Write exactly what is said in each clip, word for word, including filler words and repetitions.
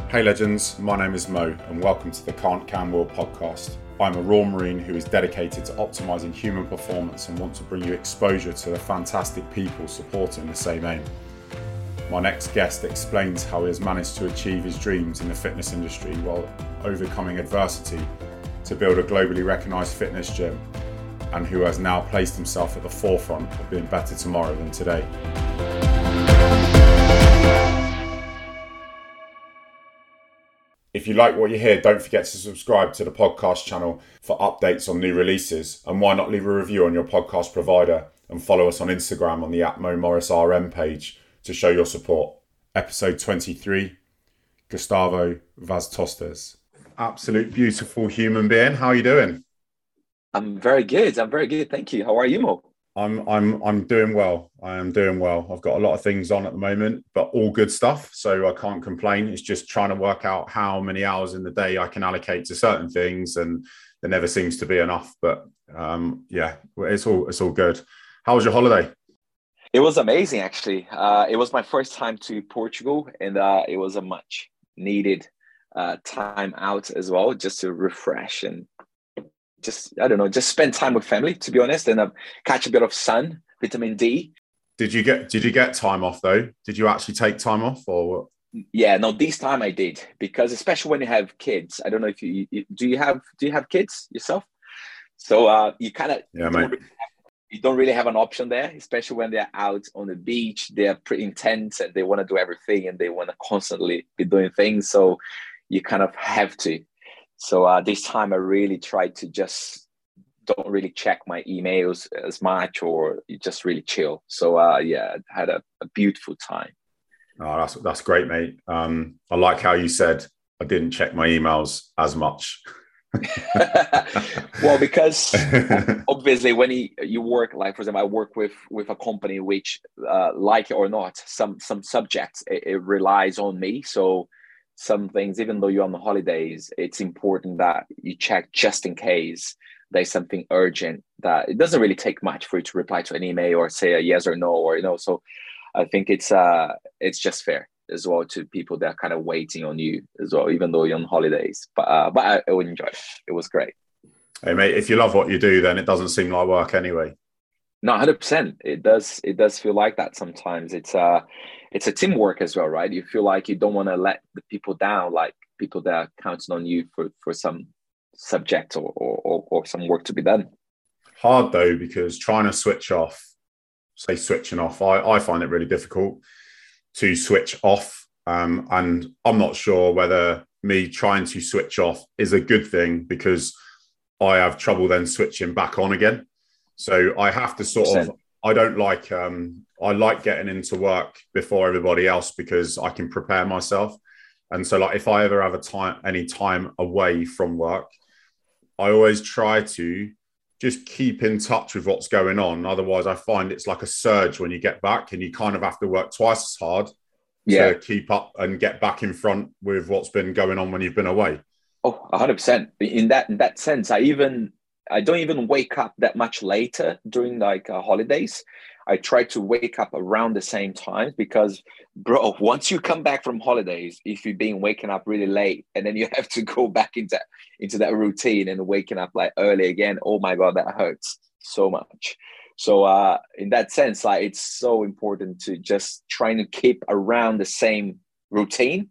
Hey legends, my name is Mo and welcome to the Can't Can Will podcast. I'm a Raw Marine who is dedicated to optimising human performance and want to bring you exposure to the fantastic people supporting the same aim. My next guest explains how he has managed to achieve his dreams in the fitness industry while overcoming adversity to build a globally recognised fitness gym, and who has now placed himself at the forefront of being better tomorrow than today. If you like what you hear, don't forget to subscribe to the podcast channel for updates on new releases, and why not leave a review on your podcast provider and follow us on Instagram on the at Mo Morris R M page to show your support. Episode twenty-three, Gustavo Vaz Tostes. Absolute beautiful human being. How are you doing? I'm very good. I'm very good. Thank you. How are you, Mo? I'm I'm I'm doing well. I am doing well. I've got a lot of things on at the moment, but all good stuff. So I can't complain. It's just trying to work out how many hours in the day I can allocate to certain things, and there never seems to be enough. But um, yeah, it's all it's all good. How was your holiday? It was amazing, actually. Uh, it was my first time to Portugal, and uh, it was a much needed uh, time out as well, just to refresh and just, I don't know, just spend time with family, to be honest, and uh, catch a bit of sun, vitamin D. Did you get Did you get time off though? Did you actually take time off, or? Yeah, no, this time I did, because especially when you have kids. I don't know if you, you do you have do you have kids yourself? So uh, you kind of yeah, mate. You don't really have an option there, especially when they're out on the beach. They're pretty intense and they want to do everything and they want to constantly be doing things. So you kind of have to. So uh, this time I really tried to just don't really check my emails as much, or you just really chill. So uh, yeah, I had a, a beautiful time. Oh, that's that's great, mate. Um, I like how you said I didn't check my emails as much. Well, because obviously when you, you work, like for example, I work with with a company which, uh, like it or not, some some subjects it, it relies on me. So some things, even though you're on the holidays, it's important that you check just in case there's something urgent. That it doesn't really take much for you to reply to an email or say a yes or no, or you know. So I think it's uh it's just fair as well to people that are kind of waiting on you as well, even though you're on holidays. But uh, but I, I would enjoy it. It was great. Hey mate, if you love what you do, then it doesn't seem like work anyway. No, one hundred percent. It does. It does feel like that sometimes. It's uh, it's a teamwork as well, right? You feel like you don't want to let the people down, like people that are counting on you for, for some subject or, or or some work to be done. Hard though, because trying to switch off, say switching off, I, I find it really difficult to switch off. Um, and I'm not sure whether me trying to switch off is a good thing, because I have trouble then switching back on again. So I have to sort of, I don't like, um, I like getting into work before everybody else because I can prepare myself. And so like, if I ever have a time, any time away from work, I always try to just keep in touch with what's going on. Otherwise I find it's like a surge when you get back, and you kind of have to work twice as hard yeah. to keep up and get back in front with what's been going on when you've been away. Oh, one hundred percent. In that in that sense, I even I don't even wake up that much later during like uh, holidays. I try to wake up around the same time, because, bro, once you come back from holidays, if you've been waking up really late and then you have to go back into into that routine and waking up like early again, oh my God, that hurts so much. So uh, in that sense, like it's so important to just trying to keep around the same routine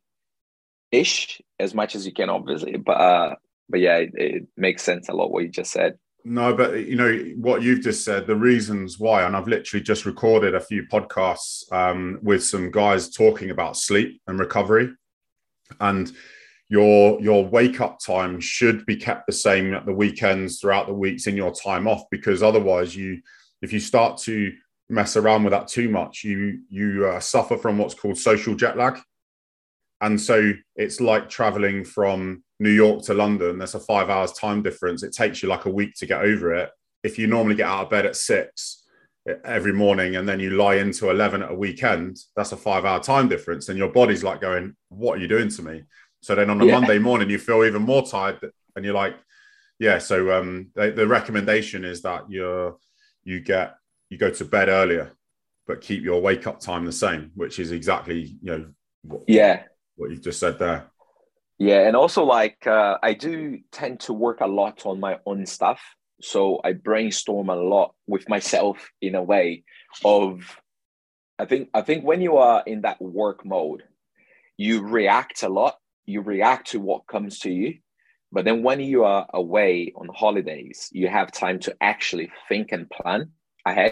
ish as much as you can, obviously. But uh, but yeah, it, it makes sense a lot what you just said. No, but you know what you've just said, the reasons why, and I've literally just recorded a few podcasts um, with some guys talking about sleep and recovery, and your your wake up time should be kept the same at the weekends, throughout the weeks in your time off, because otherwise you, if you start to mess around with that too much, you you uh, suffer from what's called social jet lag. And so it's like traveling from New York to London. There's a five hours time difference. It takes you like a week to get over it. If you normally get out of bed at six every morning and then you lie into eleven at a weekend, that's a five hour time difference. And your body's like going, what are you doing to me? So then on a yeah. Monday morning, you feel even more tired, and you're like, yeah. So um, the, the recommendation is that you're, you get, you go to bed earlier, but keep your wake up time the same, which is exactly, you know, what, yeah. what you've just said there. Yeah, and also like uh, I do tend to work a lot on my own stuff. So I brainstorm a lot with myself in a way of I think I think when you are in that work mode, you react a lot. You react to what comes to you. But then when you are away on holidays, you have time to actually think and plan ahead.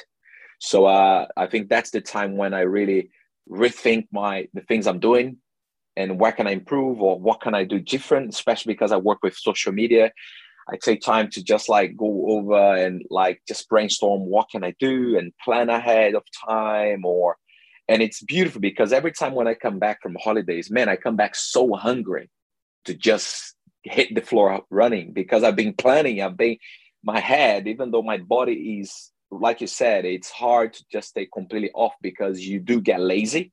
So uh, I think that's the time when I really rethink my the things I'm doing and where can I improve or what can I do different, especially because I work with social media. I take time to just like go over and like just brainstorm what can I do and plan ahead of time or and it's beautiful because every time when I come back from holidays, man, I come back so hungry to just hit the floor running because I've been planning, I've been my head, even though my body is like you said, it's hard to just stay completely off because you do get lazy.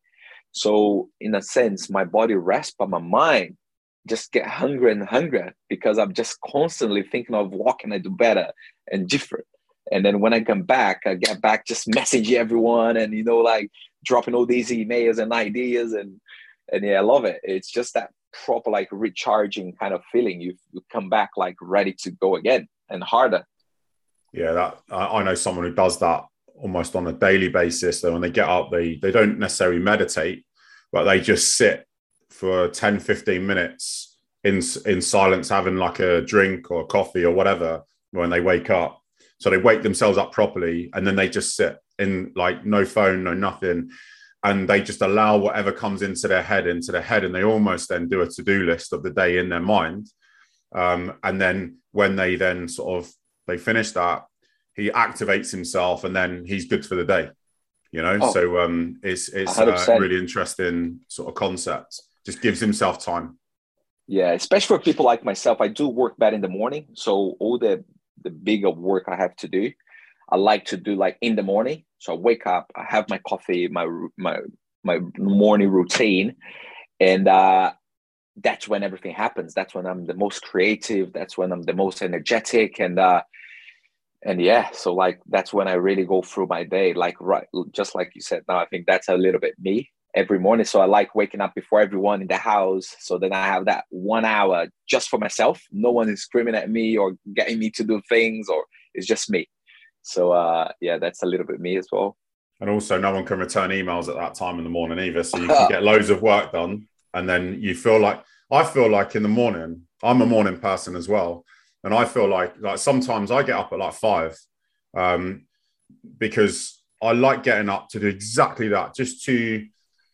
So in a sense, my body rests, but my mind just get hungrier and hungrier because I'm just constantly thinking of what can I do better and different. And then when I come back, I get back just messaging everyone and you know like dropping all these emails and ideas and and yeah, I love it. It's just that proper like recharging kind of feeling. You you come back like ready to go again and harder. Yeah, that I I know someone who does that almost on a daily basis. So when they get up, they they don't necessarily meditate, but they just sit for ten, fifteen minutes in in silence, having like a drink or coffee or whatever when they wake up. So they wake themselves up properly, and then they just sit in like no phone, no nothing, and they just allow whatever comes into their head into their head, and they almost then do a to-do list of the day in their mind. Um, and then when they then sort of they finish that, he activates himself, and then he's good for the day. You know, Oh, so um, it's it's a one hundred percent. really interesting sort of concept. Just gives himself time. Yeah, especially for people like myself, I do work bad in the morning. So all the the bigger work I have to do, I like to do like in the morning. So I wake up, I have my coffee, my my my morning routine, and uh, that's when everything happens. That's when I'm the most creative. That's when I'm the most energetic, and uh, and yeah, so like that's when I really go through my day. Like right, just like you said. Now I think that's a little bit me every morning. So I like waking up before everyone in the house. So then I have that one hour just for myself. No one is screaming at me or getting me to do things, or it's just me. So uh, yeah, that's a little bit me as well. And also, no one can return emails at that time in the morning either. So you can get loads of work done. And then you feel like, I feel like in the morning, I'm a morning person as well. And I feel like, like sometimes I get up at like five um, because I like getting up to do exactly that, just to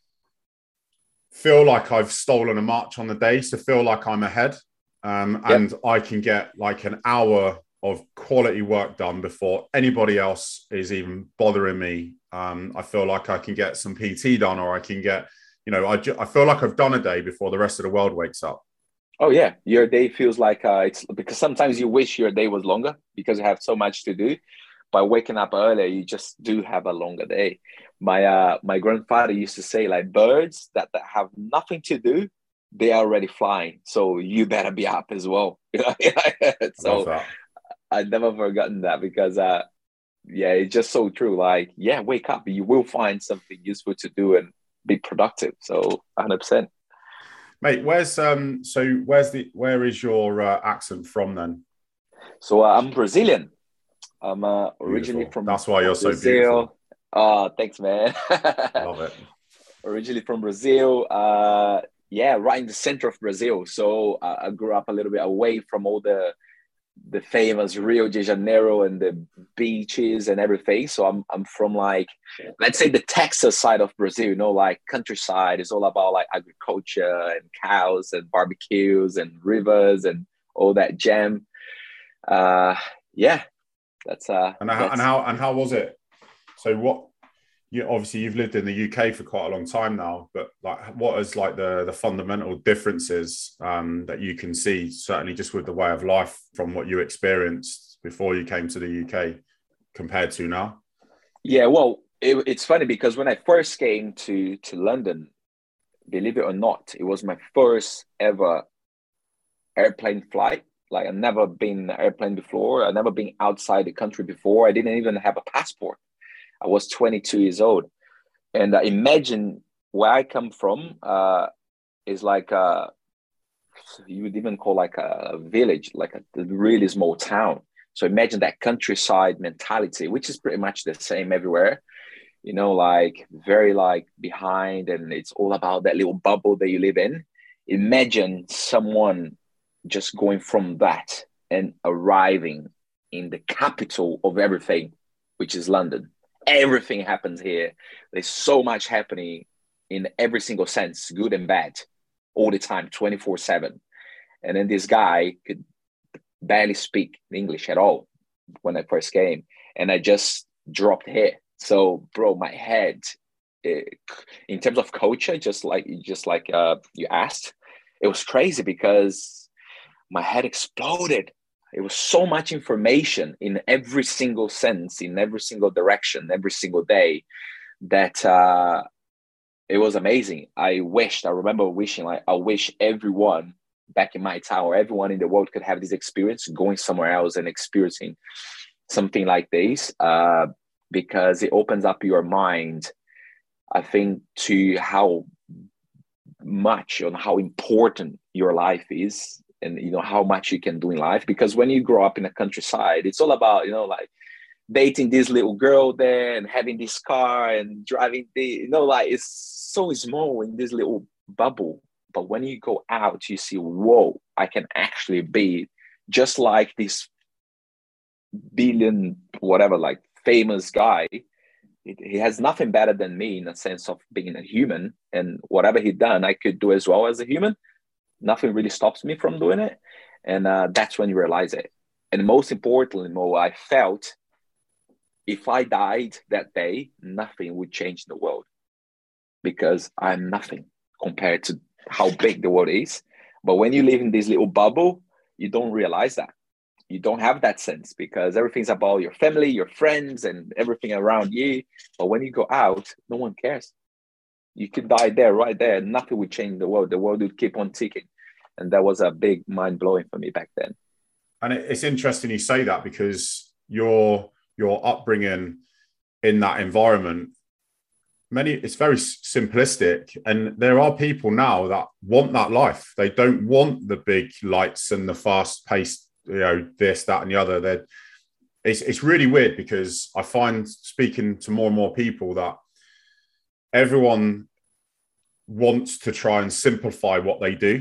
feel like I've stolen a march on the day. So feel like I'm ahead. Um, Yep. and I can get like an hour of quality work done before anybody else is even bothering me. Um, I feel like I can get some P T done, or I can get, you know, I, ju- I feel like I've done a day before the rest of the world wakes up. Oh yeah, your day feels like uh, it's because sometimes you wish your day was longer because you have so much to do. By waking up earlier, you just do have a longer day. My uh, my grandfather used to say like birds that, that have nothing to do, they are already flying. So you better be up as well. I love So that. I never forgotten that because uh, yeah, it's just so true. Like yeah, wake up, you will find something useful to do and be productive. So one hundred percent. Mate, where's um so where's the where is your uh, accent from then? So uh, I'm Brazilian. I'm uh, originally Beautiful. from That's why you're so beautiful. Brazil. Uh, thanks, man. Love it. Originally from Brazil. Uh, yeah, right in the center of Brazil. So uh, I grew up a little bit away from all the the famous Rio de Janeiro and the beaches and everything. So I'm I'm from like let's say the Texas side of Brazil. You know, like countryside. It's all about like agriculture and cows and barbecues and rivers and all that jam. Uh, yeah, that's uh And how and that's how and how was it? So what you obviously you've lived in the U K for quite a long time now, but like what is like the the fundamental differences um, that you can see, certainly just with the way of life from what you experienced before you came to the U K compared to now? yeah. Well, it, it's funny because when I first came to to London, believe it or not, it was my first ever airplane flight. Like I've never been in an airplane before. I've never been outside the country before. I didn't even have a passport. I was twenty-two years old, and uh, imagine where I come from uh, is like uh, you would even call like a village, like a really small town. So imagine that countryside mentality, which is pretty much the same everywhere. You know, like very like behind, and it's all about that little bubble that you live in. Imagine someone just going from that and arriving in the capital of everything, which is London. Everything happens here. There's so much happening in every single sense, good and bad, all the time, twenty-four seven. And then this guy could barely speak English at all when I first came. And I just dropped here. So, bro, my head, it, in terms of culture, just like just like uh, you asked, it was crazy because my head exploded. It was so much information in every single sense, in every single direction, every single day, that uh, it was amazing. I wished, I remember wishing, like, I wish everyone back in my town or everyone in the world could have this experience, going somewhere else and experiencing something like this, uh, because it opens up your mind, I think, to how much and how important your life is, and you know how much you can do in life. Because when you grow up in the countryside, it's all about, you know, like dating this little girl there and having this car and driving the, you know, like it's so small in this little bubble. But when you go out, you see, whoa, I can actually be just like this billion whatever, like famous guy. He has nothing better than me in the sense of being a human, and whatever he done, I could do as well as a human. Nothing really stops me from doing it. And uh, that's when you realize it. And most importantly, Mo, I felt if I died that day, nothing would change in the world, because I'm nothing compared to how big the world is. But when you live in this little bubble, you don't realize that. You don't have that sense, because everything's about your family, your friends, and everything around you. But when you go out, no one cares. You could die there, right there. Nothing would change the world. The world would keep on ticking. And that was a big mind blowing for me back then. And it's interesting you say that, because your your upbringing in that environment, many it's very simplistic, and there are people now that want that life. They don't want the big lights and the fast paced, you know, this, that, and the other. They're, it's it's really weird, because I find, speaking to more and more people, that everyone wants to try and simplify what they do,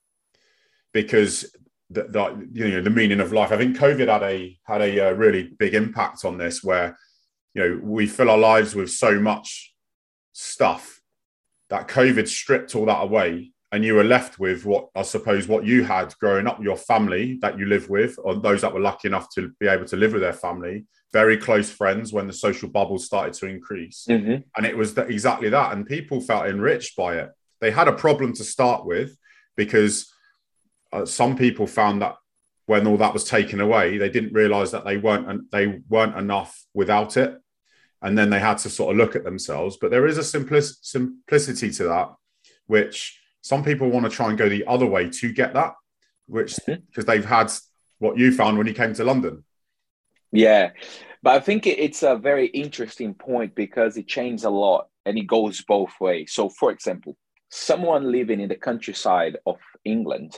because the, the you know the meaning of life. I think COVID had a had a, a really big impact on this, where you know we fill our lives with so much stuff that COVID stripped all that away, and you were left with what I suppose what you had growing up, your family that you live with, or those that were lucky enough to be able to live with their family, very close friends when the social bubble started to increase. Mm-hmm. And it was that, exactly that. And people felt enriched by it. They had a problem to start with, because uh, some people found that when all that was taken away, they didn't realize that they weren't they weren't enough without it. And then they had to sort of look at themselves. But there is a simplic- simplicity to that, which some people want to try and go the other way to get that, which because they've had what you found when you came to London. Yeah, but I think it's a very interesting point, because it changed a lot and it goes both ways. So, for example, someone living in the countryside of England,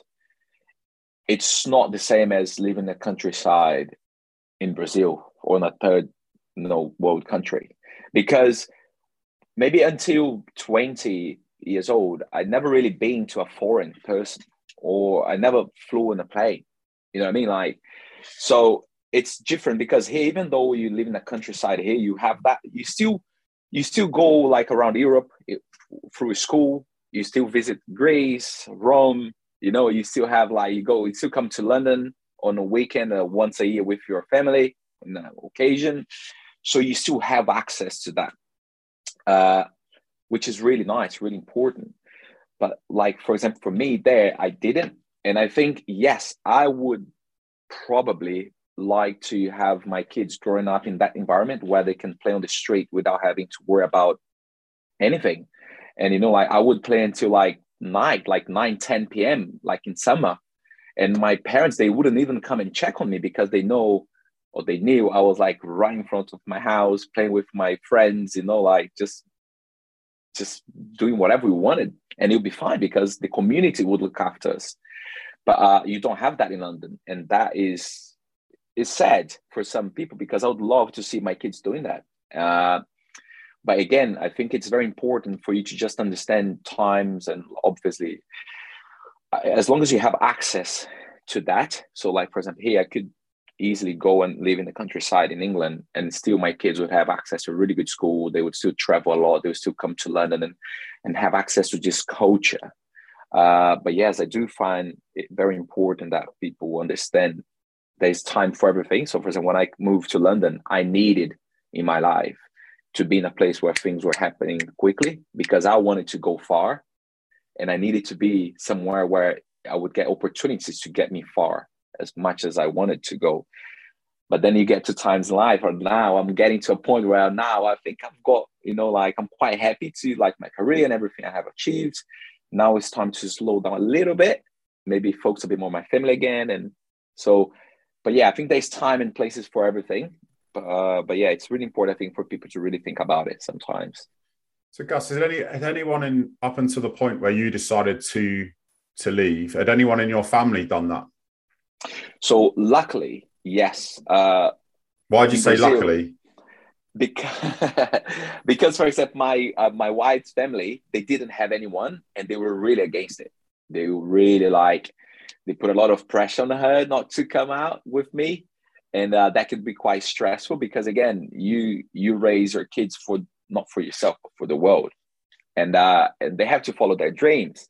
it's not the same as living in the countryside in Brazil or in a third you know, world country. Because maybe until twenty years old, I'd never really been to a foreign person, or I never flew in a plane. You know what I mean? Like, so it's different, because here, even though you live in the countryside here, you have that, you still, you still go like around Europe through school, you still visit Greece, Rome, you know, you still have like, you go, you still come to London on a weekend uh, once a year with your family on an occasion. So you still have access to that, uh, which is really nice, really important. But like, for example, for me there, I didn't. And I think, yes, I would probably like to have my kids growing up in that environment where they can play on the street without having to worry about anything. And, you know, like I would play until like night, like nine, ten p.m., like in summer. And my parents, they wouldn't even come and check on me, because they know, or they knew I was like right in front of my house, playing with my friends, you know, like just, just doing whatever we wanted. And it would be fine, because the community would look after us. but uh, you don't have that in London, and that is is sad for some people, because I would love to see my kids doing that. Uh, but again, I think it's very important for you to just understand times, and obviously, as long as you have access to that. So, like for example, here I could easily go and live in the countryside in England, and still my kids would have access to a really good school. They would still travel a lot. They would still come to London and and have access to this culture. Uh, but yes, I do find it very important that people understand there's time for everything. So for example, when I moved to London, I needed in my life to be in a place where things were happening quickly, because I wanted to go far, and I needed to be somewhere where I would get opportunities to get me far as much as I wanted to go. But then you get to times in life, or now I'm getting to a point where now I think I've got, you know, like I'm quite happy to like my career and everything I have achieved. Now it's time to slow down a little bit, maybe focus a bit more on my family again. And so, but yeah, I think there's time and places for everything. But, uh, but yeah, it's really important, I think, for people to really think about it sometimes. So Gus, has any had anyone in up until the point where you decided to to leave, had anyone in your family done that? So luckily, yes. Uh, Why did you say Brazil, luckily? Because, because for example, my uh, my wife's family, they didn't have anyone, and they were really against it. They were really like, they put a lot of pressure on her not to come out with me. And uh, that could be quite stressful, because again, you you raise your kids for not for yourself, but for the world. And, uh, and they have to follow their dreams.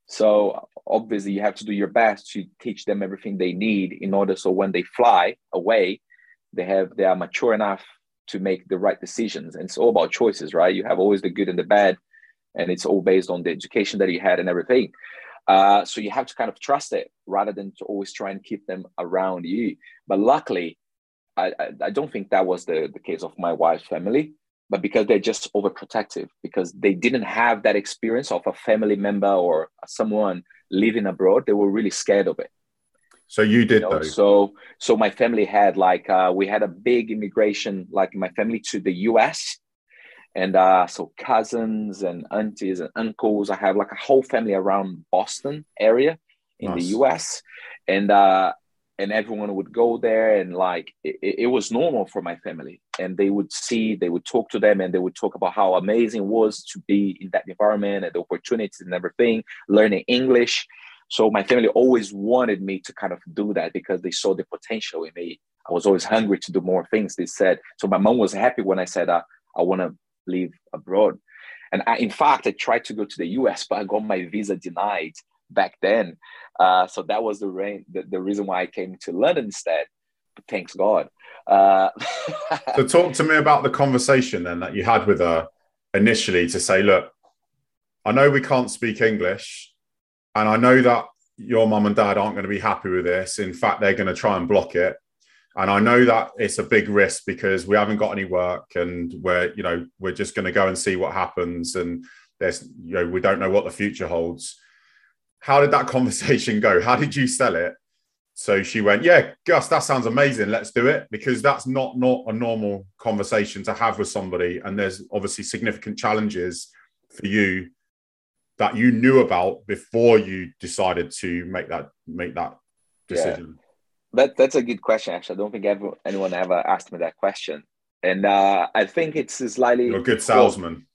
So obviously you have to do your best to teach them everything they need in order, so when they fly away, they have they are mature enough to make the right decisions. And it's all about choices, right? You have always the good and the bad, and it's all based on the education that you had and everything. Uh, so you have to kind of trust it rather than to always try and keep them around you. But luckily, I, I, I don't think that was the, the case of my wife's family, but because they're just overprotective, because they didn't have that experience of a family member or someone living abroad. They were really scared of it. So you did, you know? though. So, so my family had like, uh, we had a big immigration, like my family to the U S. And uh, so cousins and aunties and uncles, I have like a whole family around Boston area in nice. The U S. And, uh, and everyone would go there, and like, it, it was normal for my family. And they would see, they would talk to them, and they would talk about how amazing it was to be in that environment and the opportunities and everything, learning English. So my family always wanted me to kind of do that, because they saw the potential in me. I was always hungry to do more things, they said. So my mom was happy when I said, uh, I want to live abroad. And I, in fact, I tried to go to the U S, but I got my visa denied back then. Uh, so that was the, rain, the, the reason why I came to London instead. But thanks God. Uh, so talk to me about the conversation then that you had with her initially to say, look, I know we can't speak English, and I know that your mum and dad aren't going to be happy with this. In fact, they're going to try and block it. And I know that it's a big risk because we haven't got any work, and we're, you know, we're just going to go and see what happens. And there's, you know, we don't know what the future holds. How did that conversation go? How did you sell it? So she went, yeah, Gus, that sounds amazing. Let's do it. Because that's not, not a normal conversation to have with somebody. And there's obviously significant challenges for you that you knew about before you decided to make that, make that decision. Yeah. That, that's a good question, actually. I don't think ever, anyone ever asked me that question. And uh, I think it's slightly... You're a good salesman.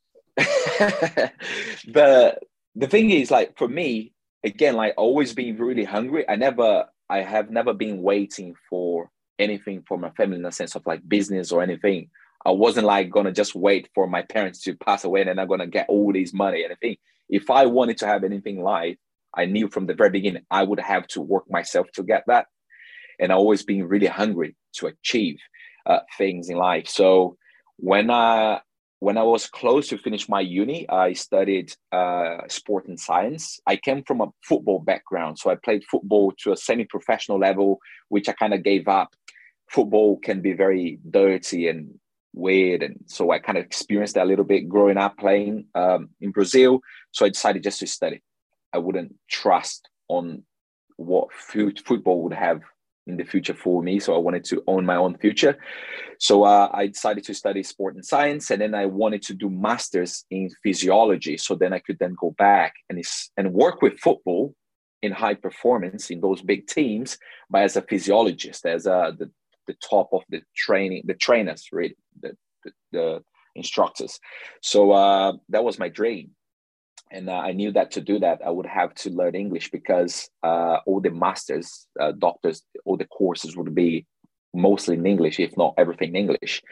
the, the thing is, like, for me, again, like always being really hungry, I never, I have never been waiting for anything from my family in the sense of like business or anything. I wasn't like going to just wait for my parents to pass away and then I'm going to get all this money and anything. If I wanted to have anything in life, I knew from the very beginning, I would have to work myself to get that. And I always been really hungry to achieve uh, things in life. So when I, when I was close to finish my uni, I studied uh, sport and science. I came from a football background. So I played football to a semi-professional level, which I kind of gave up. Football can be very dirty and weird. And so I kind of experienced that a little bit growing up playing um, in Brazil. So I decided just to study. I wouldn't trust on what f- football would have in the future for me. So I wanted to own my own future. So uh, I decided to study sport and science. And then I wanted to do masters in physiology. So then I could then go back and, and work with football in high performance in those big teams, but as a physiologist, as a, the, the top of the training, the trainers, right? The, the, the instructors. So uh, that was my dream. And uh, I knew that to do that, I would have to learn English because uh, all the masters, uh, doctors, all the courses would be mostly in English, if not everything in English.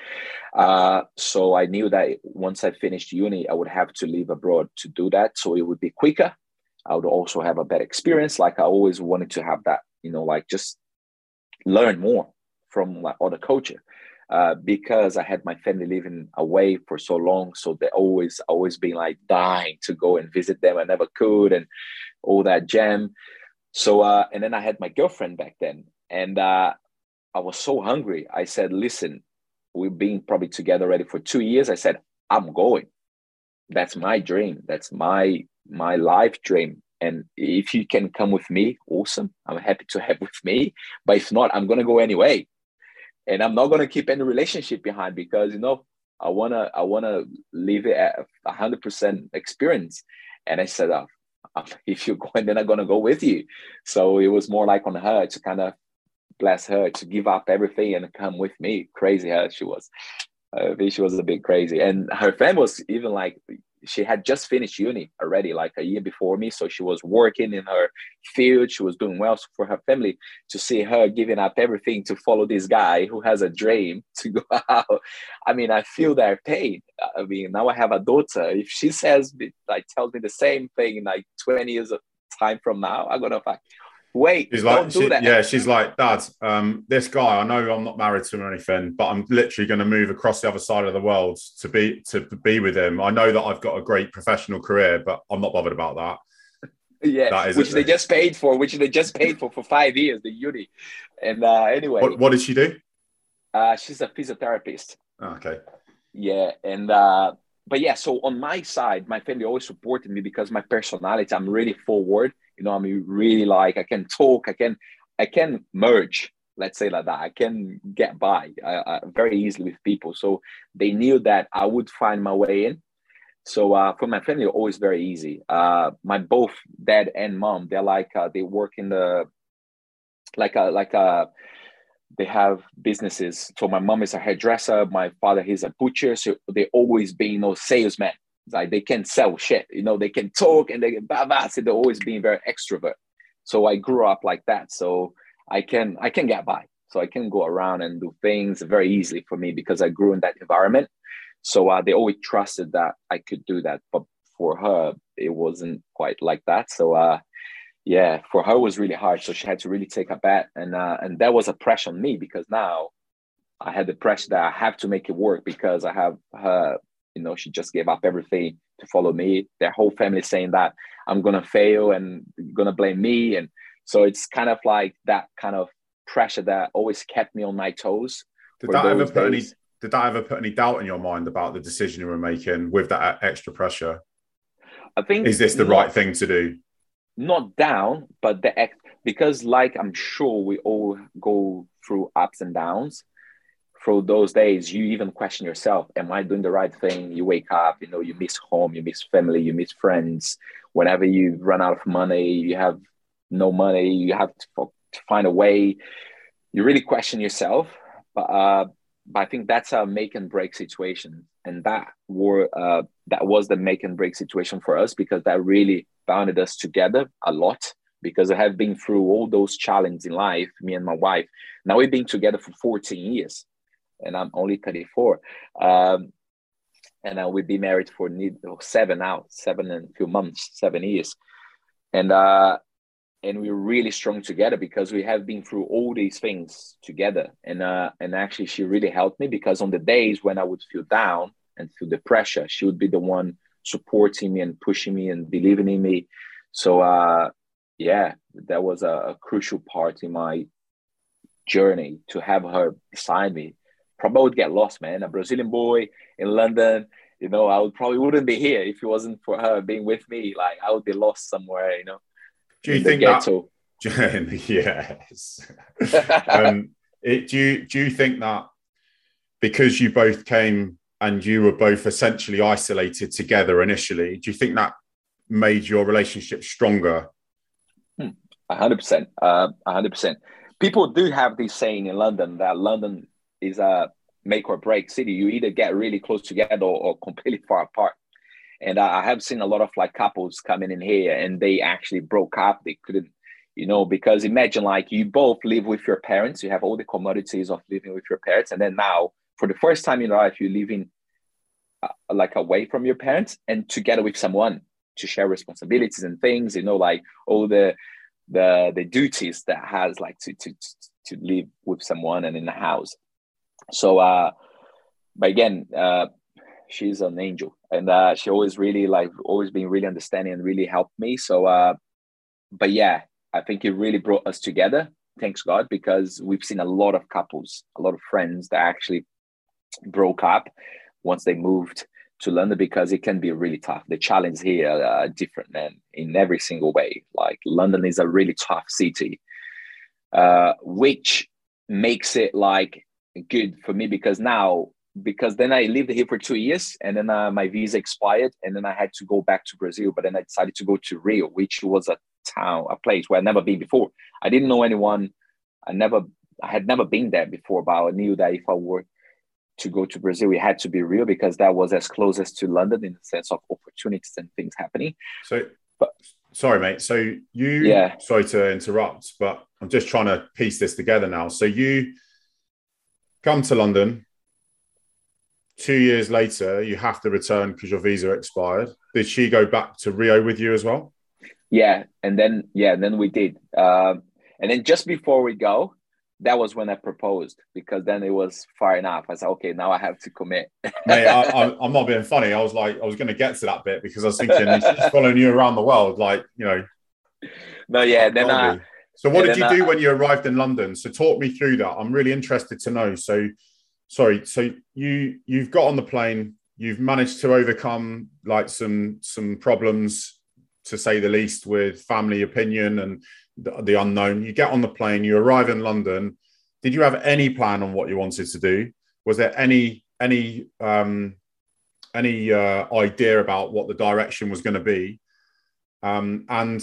Uh, so I knew that once I finished uni, I would have to live abroad to do that. So it would be quicker. I would also have a better experience. Like I always wanted to have that, you know, like just learn more from like other culture. Uh, because I had my family living away for so long. So they always, always been like dying to go and visit them. I never could and all that jam. So, uh, and then I had my girlfriend back then. And uh, I was so hungry. I said, listen, we've been probably together already for two years. I said, I'm going. That's my dream. That's my, my life dream. And if you can come with me, awesome. I'm happy to have with me. But if not, I'm going to go anyway. And I'm not going to keep any relationship behind because, you know, I want to I want to leave it at one hundred percent experience. And I said, oh, if you're going, then I'm going to go with you. So it was more like on her to kind of bless her to give up everything and come with me. Crazy how she was. Uh, she was a bit crazy. And her family was even like, she had just finished uni already, like a year before me. So she was working in her field. She was doing well. So for her family to see her giving up everything to follow this guy who has a dream to go out. I mean, I feel their pain. I mean, now I have a daughter. If she says, like, tells me the same thing in like twenty years of time from now, I'm going to like, wait, she's like, don't do she, that. Yeah, she's like, Dad, um, this guy, I know I'm not married to him or anything, but I'm literally going to move across the other side of the world to be to be with him. I know that I've got a great professional career, but I'm not bothered about that. Yeah, that which they just paid for, which they just paid for for five years, the uni. And uh, anyway. What, what did she do? Uh, she's a physiotherapist. Oh, okay. Yeah, and uh, but yeah, so on my side, my family always supported me because my personality, I'm really forward. You know, I'm really like, I can talk, I can, I can merge, let's say like that. I can get by uh, uh, very easily with people. So they knew that I would find my way in. So uh, for my family, always very easy. Uh, my both dad and mom, they're like, uh, they work in the, like a, like a, they have businesses. So my mom is a hairdresser. My father, he's a butcher. So they always been, you know, salesmen. Like they can sell shit, you know, they can talk and they can blah, blah. So they're always being very extrovert. So I grew up like that. So I can, I can get by. So I can go around and do things very easily for me because I grew in that environment. So uh, they always trusted that I could do that. But for her, it wasn't quite like that. So uh, yeah, for her it was really hard. So she had to really take a bet. And, uh, and that was a pressure on me because now I had the pressure that I have to make it work because I have her. You know, she just gave up everything to follow me. Their whole family saying that I'm going to fail and you're going to blame me. And so it's kind of like that kind of pressure that always kept me on my toes. Did that ever put any, did that ever put any doubt in your mind about the decision you were making with that extra pressure? I think, is this the not, right thing to do? Not down, but the ex, because like I'm sure we all go through ups and downs. Through those days, you even question yourself, am I doing the right thing? You wake up, you know, you miss home, you miss family, you miss friends. Whenever you run out of money, you have no money, you have to, to find a way. You really question yourself. But, uh, but I think that's a make and break situation. And that were uh, that was the make and break situation for us because that really bounded us together a lot. Because I have been through all those challenges in life, me and my wife. Now we've been together for fourteen years. And I'm only thirty-four. Um, and uh, we've been married for seven now, seven and a few months, seven years. And uh, and we're really strong together because we have been through all these things together. And uh, and actually, she really helped me because on the days when I would feel down and feel the pressure, she would be the one supporting me and pushing me and believing in me. So uh, yeah, that was a, a crucial part in my journey to have her beside me. Probably would get lost, man. A Brazilian boy in London, you know, I would probably wouldn't be here if it wasn't for her being with me. Like I would be lost somewhere, you know. Do you think that? Yes. um, it, do you do you think that because you both came and you were both essentially isolated together initially, do you think that made your relationship stronger? Hmm. A hundred percent. Uh, a hundred percent. People do have this saying in London that London is a make or break city. You either get really close together or, or completely far apart. And I have seen a lot of like couples coming in here and they actually broke up. They couldn't, you know, because imagine like you both live with your parents. You have all the commodities of living with your parents. And then now for the first time in your life, you're living uh, like away from your parents and together with someone to share responsibilities and things, you know, like all the, the, the duties that has like to, to, to live with someone and in the house. So, uh, but again, uh, she's an angel, and uh, she always really like always been really understanding and really helped me. So, uh, but yeah, I think it really brought us together. Thanks God, because we've seen a lot of couples, a lot of friends that actually broke up once they moved to London, because it can be really tough. The challenge here are different, man, in every single way. Like London is a really tough city, uh, which makes it like good for me because now. Because then I lived here for two years and then uh, my visa expired and then I had to go back to Brazil. But then I decided to go to Rio, which was a town, a place where I'd never been before. I didn't know anyone. I never, I had never been there before, but I knew that if I were to go to Brazil, it had to be Rio because that was as close as to London in the sense of opportunities and things happening. So, but sorry, mate. So you, yeah. sorry to interrupt, but I'm just trying to piece this together now. So you come to London. Two years later, you have to return because your visa expired. Did she go back to Rio with you as well? Yeah, and then yeah, and then we did. Um, and then just before we go, that was when I proposed because then it was far enough. I said, okay, now I have to commit. Mate, I, I, I'm not being funny. I was like, I was going to get to that bit because I was thinking she's following you around the world, like you know. No, yeah. Then I. So what did you do I, when you arrived in London? So talk me through that. I'm really interested to know. So. Sorry, so you you've got on the plane, you've managed to overcome like some some problems, to say the least, with family opinion and the, the unknown. You get on the plane, you arrive in London. Did you have any plan on what you wanted to do? Was there any any um, any uh, idea about what the direction was going to be? Um, and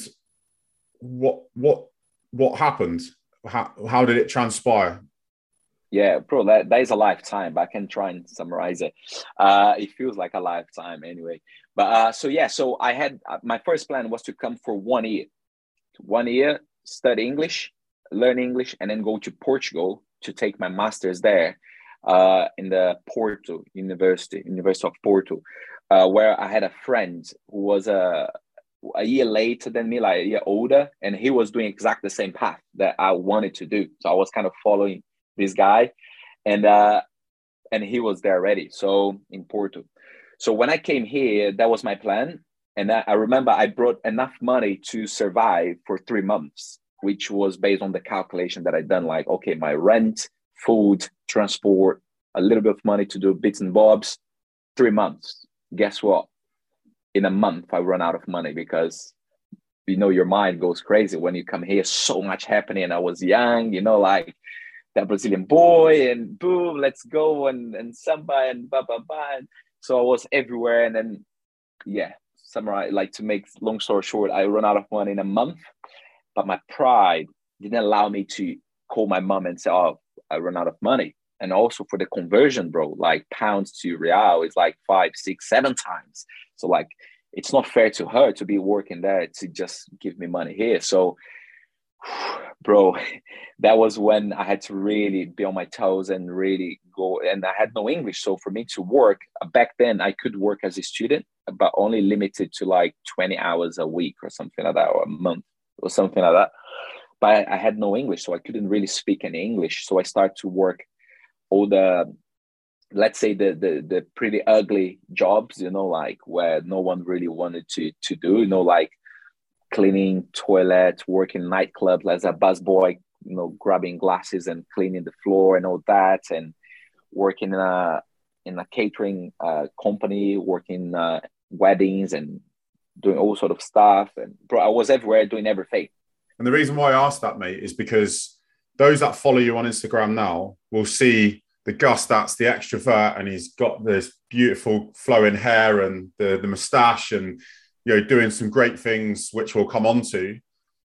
what what what happened? How how did it transpire? Yeah, bro, that, that is a lifetime, but I can try and summarize it. Uh, it feels like a lifetime anyway. But uh, so, yeah, so I had, uh, my first plan was to come for one year. One year, study English, learn English, and then go to Portugal to take my master's there uh, in the Porto University, University of Porto, uh, where I had a friend who was a, a year later than me, like a year older, and he was doing exactly the same path that I wanted to do. So I was kind of following this guy, and uh, and he was there already. So in Porto. So when I came here, that was my plan. And I, I remember I brought enough money to survive for three months, which was based on the calculation that I'd done. Like, okay, my rent, food, transport, a little bit of money to do bits and bobs, three months. Guess what? In a month, I run out of money because, you know, your mind goes crazy when you come here, so much happening. And I was young, you know, like, that Brazilian boy and boom, let's go and, and samba and blah, blah, blah. And so I was everywhere. And then, yeah, summarize, like to make long story short, I run out of money in a month, but my pride didn't allow me to call my mom and say, oh, I run out of money. And also for the conversion, bro, like pounds to real is like five, six, seven times. So like, it's not fair to her to be working there to just give me money here. So bro, that was when I had to really be on my toes and really go. And I had no English. So for me to work back then, I could work as a student, but only limited to like twenty hours a week or something like that, or a month or something like that. But I had no English, so I couldn't really speak any English. So I started to work all the, let's say the, the, the pretty ugly jobs, you know, like where no one really wanted to, to do, you know, like cleaning toilets, working nightclubs as a busboy, you know, grabbing glasses and cleaning the floor and all that, and working in a in a catering uh, company, working uh, weddings and doing all sort of stuff. And bro, I was everywhere doing everything. And the reason why I asked that, mate, is because those that follow you on Instagram now will see the Gus that's the extrovert, and he's got this beautiful flowing hair and the the moustache and, you know, doing some great things, which we'll come on to.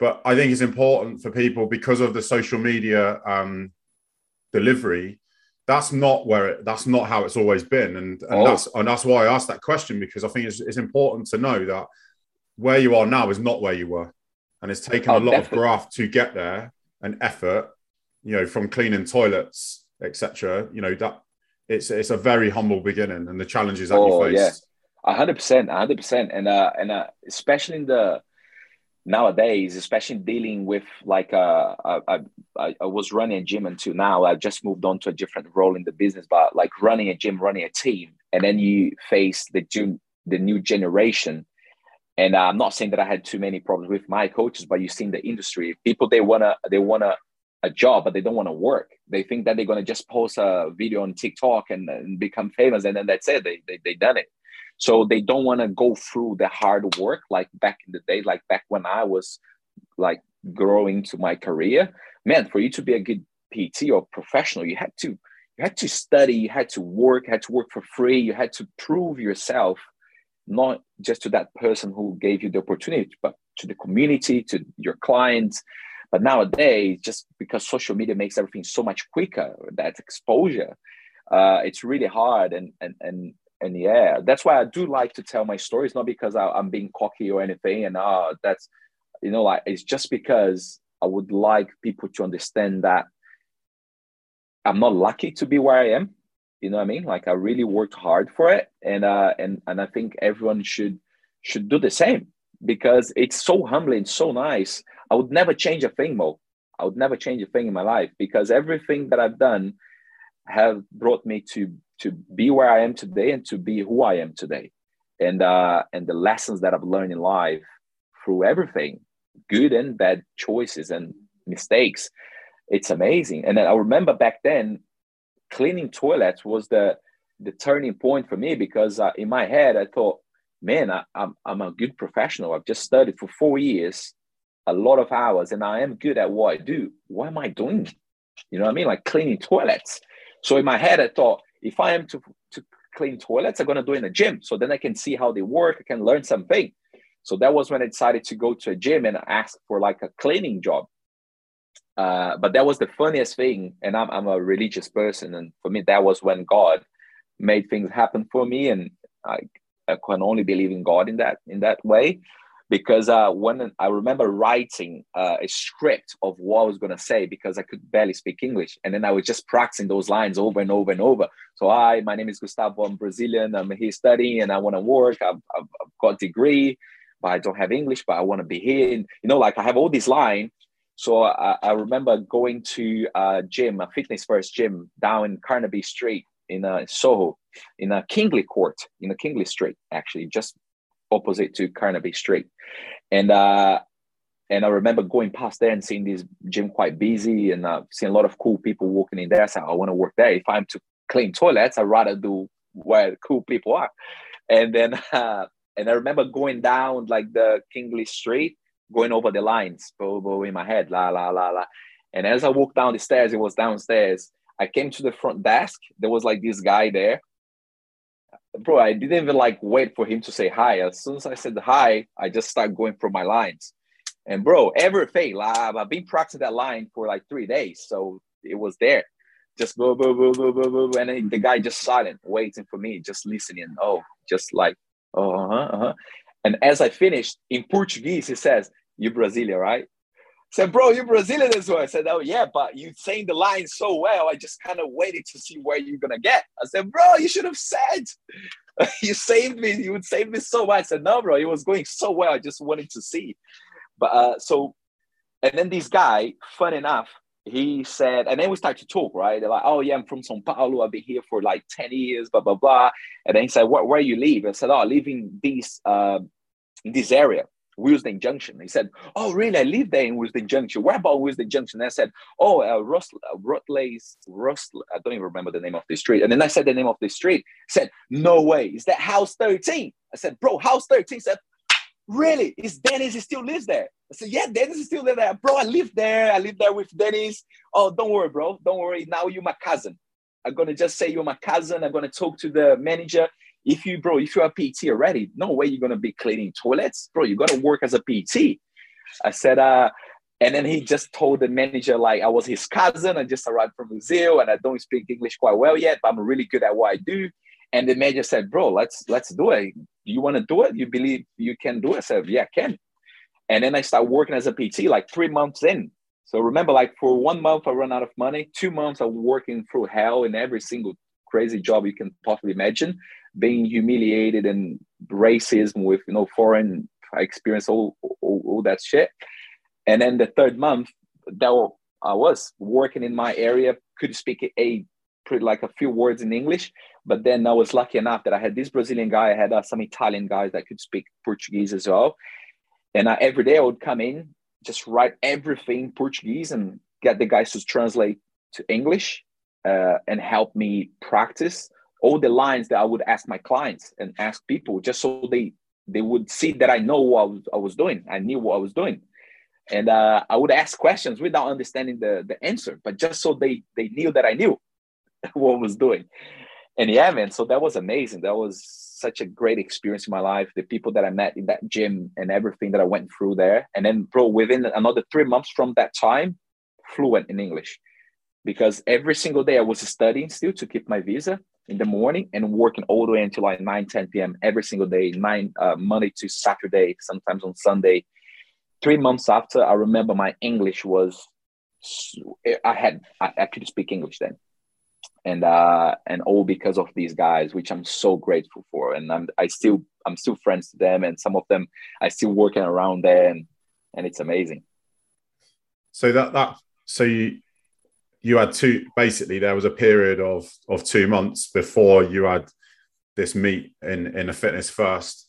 But I think it's important for people because of the social media um, delivery. That's not where it, that's not how it's always been, and and Oh. that's and that's why I asked that question, because I think it's, it's important to know that where you are now is not where you were, and it's taken Oh, a lot definitely. of graft to get there, and effort, you know, from cleaning toilets, et cetera. You know, that it's it's a very humble beginning, and the challenges that you Oh yeah, faced. a hundred percent, a hundred percent, and uh, and uh, especially in the nowadays, especially dealing with like uh, I, I I was running a gym until now. I just moved on to a different role in the business, but like running a gym, running a team, and then you face the gym, the new generation. And I'm not saying that I had too many problems with my coaches, but you see in the industry, people they wanna they wanna a job, but they don't want to work. They think that they're gonna just post a video on TikTok and, and become famous, and then that's it. They they they done it. So they don't want to go through the hard work like back in the day, like back when I was like growing to my career. Man, for you to be a good P T or professional, you had to you had to study, you had to work, you had to work for free, you had to prove yourself, not just to that person who gave you the opportunity, but to the community, to your clients. But nowadays, just because social media makes everything so much quicker, that exposure, uh, it's really hard. And and and and yeah, that's why I do like to tell my stories, not because I, I'm being cocky or anything. And uh, that's, you know, like, it's just because I would like people to understand that I'm not lucky to be where I am. You know what I mean? Like, I really worked hard for it. And uh, and and I think everyone should should do the same, because it's so humbling, so nice. I would never change a thing, Mo. I would never change a thing in my life, because everything that I've done have brought me to to be where I am today and to be who I am today. And uh, and the lessons that I've learned in life through everything, good and bad choices and mistakes, it's amazing. And then I remember back then, cleaning toilets was the the turning point for me, because uh, in my head I thought, man, I, I'm I'm a good professional. I've just studied for four years, a lot of hours, and I am good at what I do. What am I doing? You know what I mean? Like cleaning toilets. So in my head, I thought, if I am to, to clean toilets, I'm going to do it in a gym. So then I can see how they work. I can learn something. So that was when I decided to go to a gym and ask for like a cleaning job. Uh, but that was the funniest thing. And I'm, I'm a religious person. And for me, that was when God made things happen for me. And I, I can only believe in God in that, in that way. Because uh, when I remember writing uh, a script of what I was going to say, because I could barely speak English. And then I was just practicing those lines over and over and over. So, hi, my name is Gustavo. I'm Brazilian. I'm here studying and I want to work. I've, I've, I've got a degree, but I don't have English, but I want to be here. And, you know, like I have all these lines. So I, I remember going to a gym, a fitness first gym down in Carnaby Street in uh, Soho, in a Kingly Court, in a Kingly Street, actually, just opposite to Carnaby Street. And uh, and I remember going past there and seeing this gym quite busy, and uh, seeing a lot of cool people walking in there. So I want to work there. If I'm to clean toilets, I'd rather do where cool people are. And then uh, and I remember going down like the Kingly Street, going over the lines, bo, bo, in my head, la, la, la, la. And as I walked down the stairs, it was downstairs. I came to the front desk. There was like this guy there. Bro, I didn't even like wait for him to say hi. As soon as I said hi, I just started going through my lines. And bro, everything, like, I've been practicing that line for like three days. So it was there. Just boo, boo, boo, boo, boo, boo. And then the guy just silent, waiting for me, just listening. Oh, just like, oh, uh-huh, uh-huh. And as I finished, in Portuguese, he says, "You Brazilian, right?" I said, "Bro, you Brazilian as well." I said, "Oh, yeah, but you saying the line so well, I just kind of waited to see where you're going to get." I said, "Bro, you should have said. You saved me. You would save me so much." I said, "No, bro, it was going so well. I just wanted to see." But uh, so, and then this guy, fun enough, he said, and then we started to talk, right? They're like, "Oh, yeah, I'm from São Paulo. I've been here for like ten years, blah, blah, blah." And then he said, "Where, where you live?" I said, "Oh, I live in this, uh, in this area. Willesden Junction." He said, "Oh, really? I live there in Willesden Junction. Where about Willesden Junction?" And I said, "Oh, uh, Rust, uh, Rutlays, Rust, I don't even remember the name of the street." And then I said the name of the street. He said, "No way. Is that House thirteen? I said, "Bro, House thirteen. He said, "Really? Is Dennis, he still lives there?" I said, "Yeah, Dennis is still there." "Bro, I live there. I live there with Dennis." "Oh, don't worry, bro. Don't worry. Now you're my cousin. I'm going to just say you're my cousin. I'm going to talk to the manager. If you, bro, if you're a P T already, no way you're going to be cleaning toilets. Bro, you got to work as a P T." I said, uh, and then he just told the manager, like, I was his cousin. I just arrived from Brazil and I don't speak English quite well yet, but I'm really good at what I do. And the manager said, bro, let's let's do it. You want to do it? You believe you can do it? I said, yeah, I can. And then I started working as a P T like three months in. So remember, like for one month, I ran out of money. Two months, I was working through hell in every single crazy job you can possibly imagine, being humiliated and racism with, you know, foreign experience, all, all, all that shit. And then the third month, that I was working in my area, could speak a pretty like a few words in English, but then I was lucky enough that I had this Brazilian guy, I had uh, some Italian guys that could speak Portuguese as well. And uh, every day I would come in, just write everything in Portuguese and get the guys to translate to English uh, and help me practice all the lines that I would ask my clients and ask people, just so they they would see that I know what I was, I was doing. I knew what I was doing. And uh, I would ask questions without understanding the, the answer, but just so they, they knew that I knew what I was doing. And yeah, man, so that was amazing. That was such a great experience in my life. The people that I met in that gym and everything that I went through there. And then, bro, within another three months from that time, fluent in English. Because every single day I was studying still to keep my visa in the morning and working all the way until like nine, ten p.m. every single day, nine uh, Monday to Saturday, sometimes on Sunday. Three months after, I remember my English was, I had, I, I could speak English then. And uh, and all because of these guys, which I'm so grateful for. And I'm I still I'm still friends to them, and some of them I still working around there, and and it's amazing. So that that so you you had two, basically there was a period of of two months before you had this meet in in a Fitness First.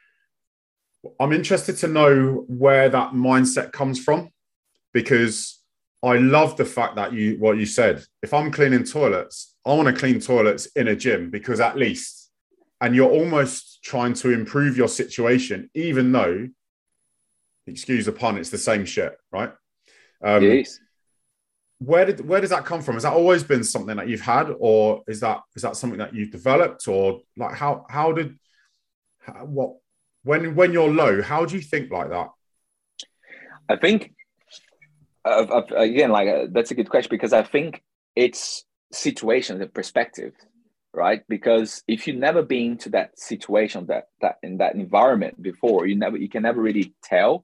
I'm interested to know where that mindset comes from, because I love the fact that you, what you said, if I'm cleaning toilets, I want to clean toilets in a gym, because at least, and you're almost trying to improve your situation, even though, excuse the pun, it's the same shit, right? Um, yes. Where did, where does that come from? Has that always been something that you've had, or is that, is that something that you've developed, or like how, how did, how, what, when, when you're low, how do you think like that? I think, Uh, again, like uh, that's a good question, because I think it's situations and perspective, right? Because if you've never been to that situation, that that in that environment before, you never you can never really tell.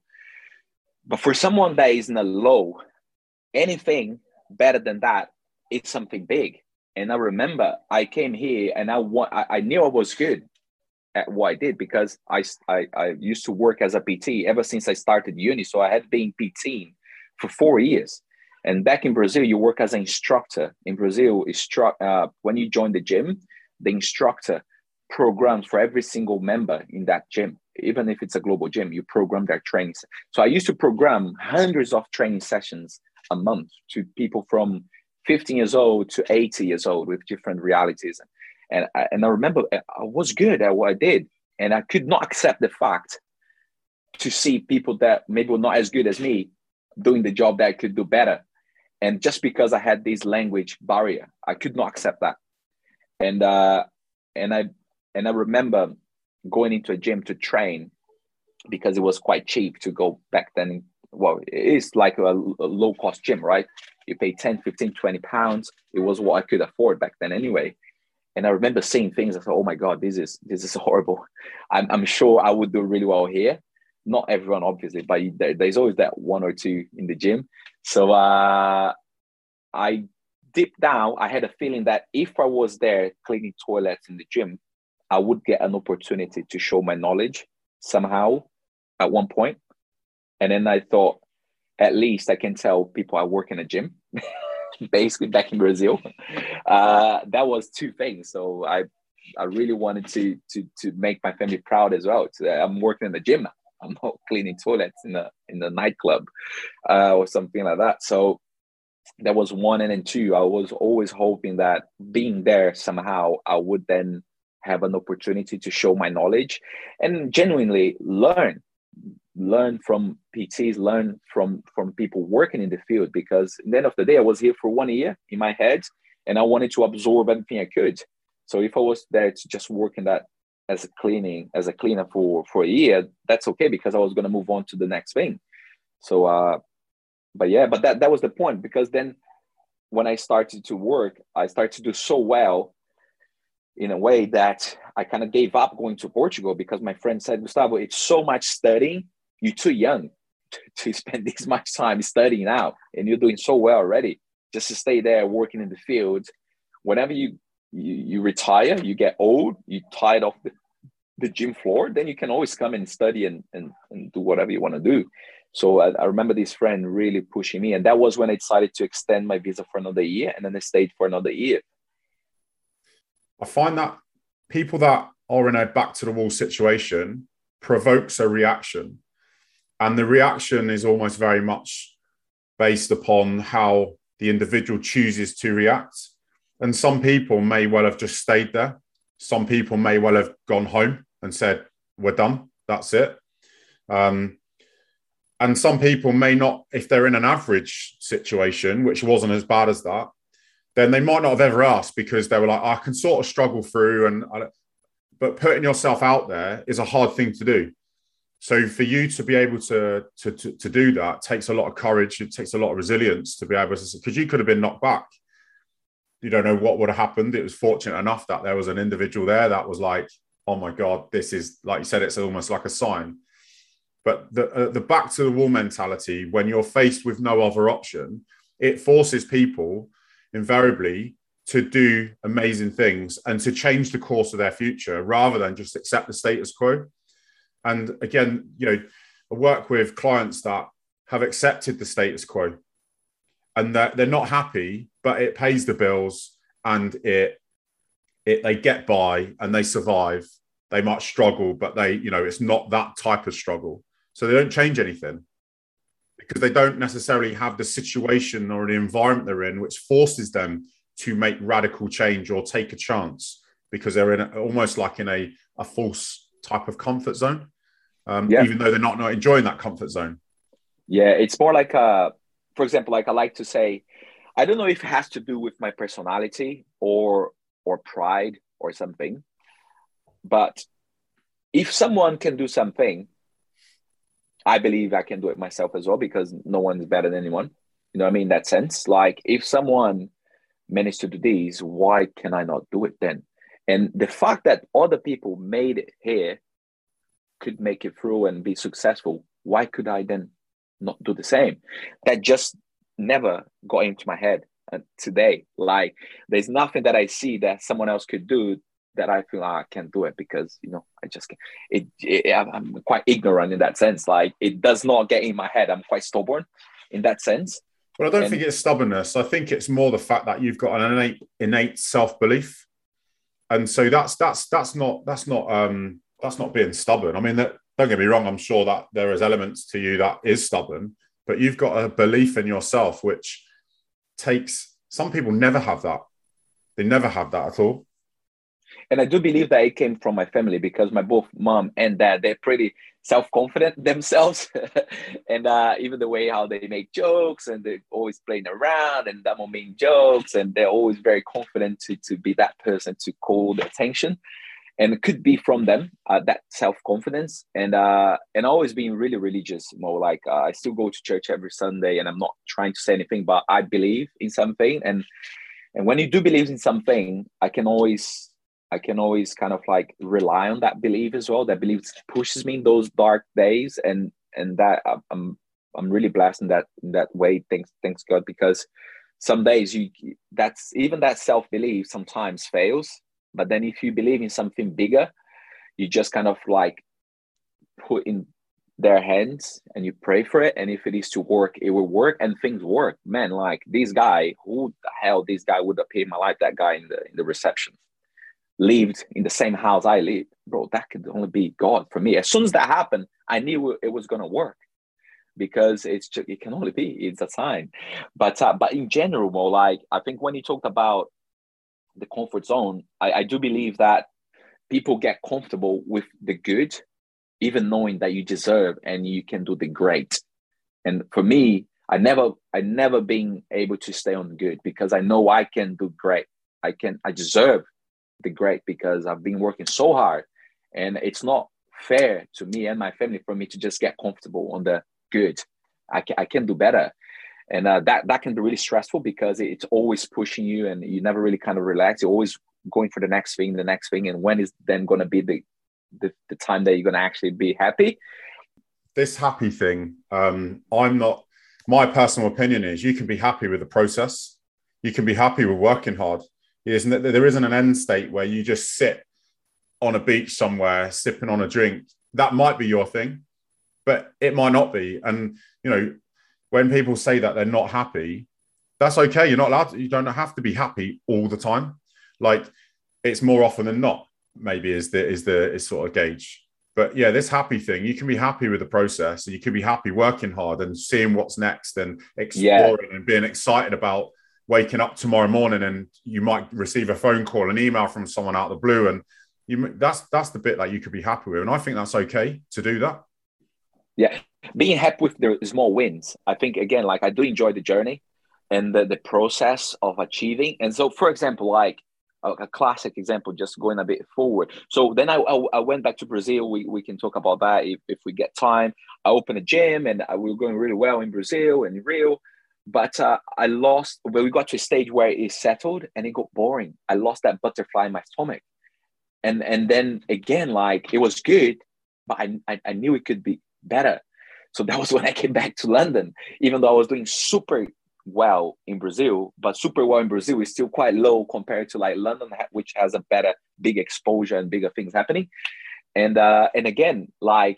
But for someone that is in a low, anything better than that, it's something big. And I remember I came here and I want I, I knew I was good at what I did, because I, I I used to work as a P T ever since I started uni, so I had been PTing for four years. And back in Brazil, you work as an instructor. In Brazil, instru- uh, when you join the gym, the instructor programs for every single member in that gym. Even if it's a global gym, you program their training. So I used to program hundreds of training sessions a month to people from fifteen years old to eighty years old with different realities. And I, and I remember I was good at what I did. And I could not accept the fact to see people that maybe were not as good as me doing the job that I could do better. And just because I had this language barrier, I could not accept that. And uh, and I and I remember going into a gym to train, because it was quite cheap to go back then. Well, it is like a, a low cost gym, right? You pay ten, fifteen, twenty pounds. It was what I could afford back then anyway. And I remember seeing things. I thought, oh my God, this is this is horrible. I'm, I'm sure I would do really well here. Not everyone, obviously, but there, there's always that one or two in the gym. So uh, I, deep down, I had a feeling that if I was there cleaning toilets in the gym, I would get an opportunity to show my knowledge somehow at one point. And then I thought, at least I can tell people I work in a gym, basically back in Brazil. Uh, that was two things. So I I really wanted to to to make my family proud as well. So I'm working in the gym now. I'm not cleaning toilets in a in the nightclub uh, or something like that. So that was one. And then two, I was always hoping that being there somehow, I would then have an opportunity to show my knowledge and genuinely learn, learn from P Ts, learn from, from people working in the field. Because at the end of the day, I was here for one year in my head and I wanted to absorb everything I could. So if I was there to just work in that as a cleaning, as a cleaner for, for a year, that's okay, because I was going to move on to the next thing. So, uh, but yeah, but that, that was the point, because then when I started to work, I started to do so well in a way that I kind of gave up going to Portugal, because my friend said, Gustavo, it's so much studying. You're too young to, to spend this much time studying now, and you're doing so well already. Just to stay there working in the field. Whenever you you, you retire, you get old, you tired of the, the gym floor, then you can always come and study and, and, and do whatever you want to do. So I, I remember this friend really pushing me. And that was when I decided to extend my visa for another year. And then I stayed for another year. I find that people that are in a back to the wall situation provokes a reaction. And the reaction is almost very much based upon how the individual chooses to react. And some people may well have just stayed there. Some people may well have gone home and said, we're done, that's it. Um, and some people may not, if they're in an average situation, which wasn't as bad as that, then they might not have ever asked, because they were like, I can sort of struggle through. And I, but putting yourself out there is a hard thing to do. So for you to be able to, to, to, to do that takes a lot of courage. It takes a lot of resilience to be able to, because you could have been knocked back. You don't know what would have happened. It was fortunate enough that there was an individual there that was like, oh my God, this is, like you said, it's almost like a sign. But the, uh, the back to the wall mentality, when you're faced with no other option, it forces people invariably to do amazing things and to change the course of their future rather than just accept the status quo. And again, you know, I work with clients that have accepted the status quo and that they're not happy, but it pays the bills and it, it, they get by and they survive. They might struggle, but they, you know, it's not that type of struggle. So they don't change anything because they don't necessarily have the situation or the environment they're in, which forces them to make radical change or take a chance, because they're in a, almost like in a, a false type of comfort zone, um, yeah. even though they're not, not enjoying that comfort zone. Yeah, it's more like, a, for example, like I like to say, I don't know if it has to do with my personality or or pride or something, but if someone can do something, I believe I can do it myself as well, because no one's better than anyone. You know what I mean? In that sense, like if someone managed to do this, why can I not do it then? And the fact that other people made it here, could make it through and be successful, why could I then not do the same? That just never got into my head today. Like there's nothing that I see that someone else could do that I feel, oh, I can't do it because, you know, I just can't. It, it, I'm quite ignorant in that sense. Like it does not get in my head. I'm quite stubborn in that sense. Well, I don't and, think it's stubbornness. I think it's more the fact that you've got an innate, innate self-belief. And so that's, that's, that's not, that's not, um, that's not being stubborn. I mean, that, don't get me wrong. I'm sure that there is elements to you that is stubborn, but you've got a belief in yourself, which takes, some people never have that. They never have that at all. And I do believe that it came from my family, because my both mom and dad, they're pretty self-confident themselves. and uh, even the way how they make jokes, and they're always playing around and that mean jokes. And they're always very confident to, to be that person to call the attention. And it could be from them, uh, that self-confidence. And uh, and always being really religious, more like uh, I still go to church every Sunday, and I'm not trying to say anything, but I believe in something. And and when you do believe in something, I can always... I can always kind of like rely on that belief as well. That belief pushes me in those dark days, and and that I'm I'm really blessed in that in that way. Thanks, thanks God, because some days you that's even that self belief sometimes fails. But then if you believe in something bigger, you just kind of like put in their hands and you pray for it. And if it is to work, it will work, and things work. Man, like this guy, who the hell this guy would appear in my life? That guy in the in the reception. Lived in the same house I live, bro, that could only be God for me. As soon as that happened, I knew it was going to work, because it's just, it can only be, it's a sign. But uh, but in general, more like, I think when you talked about the comfort zone, I, I do believe that people get comfortable with the good, even knowing that you deserve and you can do the great. And for me, I never, I never been able to stay on good, because I know I can do great. I can, I deserve the great, because I've been working so hard, and it's not fair to me and my family for me to just get comfortable on the good. I can, I can do better. And uh, that, that can be really stressful because it's always pushing you and you never really kind of relax. You're always going for the next thing, the next thing. And when is then going to be the, the, the time that you're going to actually be happy? This happy thing, um, I'm not, my personal opinion is you can be happy with the process. You can be happy with working hard. Isn't it? There isn't an end state where you just sit on a beach somewhere, sipping on a drink. That might be your thing, but it might not be. And, you know, when people say that they're not happy, that's okay. You're not allowed to, you don't have to be happy all the time. Like, it's more often than not, maybe is the, is the, is sort of gauge. But yeah, this happy thing, you can be happy with the process and you can be happy working hard and seeing what's next and exploring yeah. and being excited about waking up tomorrow morning, and you might receive a phone call, an email from someone out of the blue. And you, that's, that's the bit that you could be happy with. And I think that's okay to do that. Yeah. Being happy with the small wins. I think, again, like I do enjoy the journey and the, the process of achieving. And so, for example, like, a classic example, just going a bit forward. So then I, I, I went back to Brazil. We, we can talk about that if, if we get time. I opened a gym and I, we were going really well in Brazil and in Rio. But uh, I lost, well, we got to a stage where it settled and it got boring. I lost that butterfly in my stomach. And and then again, like it was good, but I, I, I knew it could be better. So that was when I came back to London, even though I was doing super well in Brazil, but super well in Brazil is still quite low compared to like London, which has a better big exposure and bigger things happening. And uh and again, like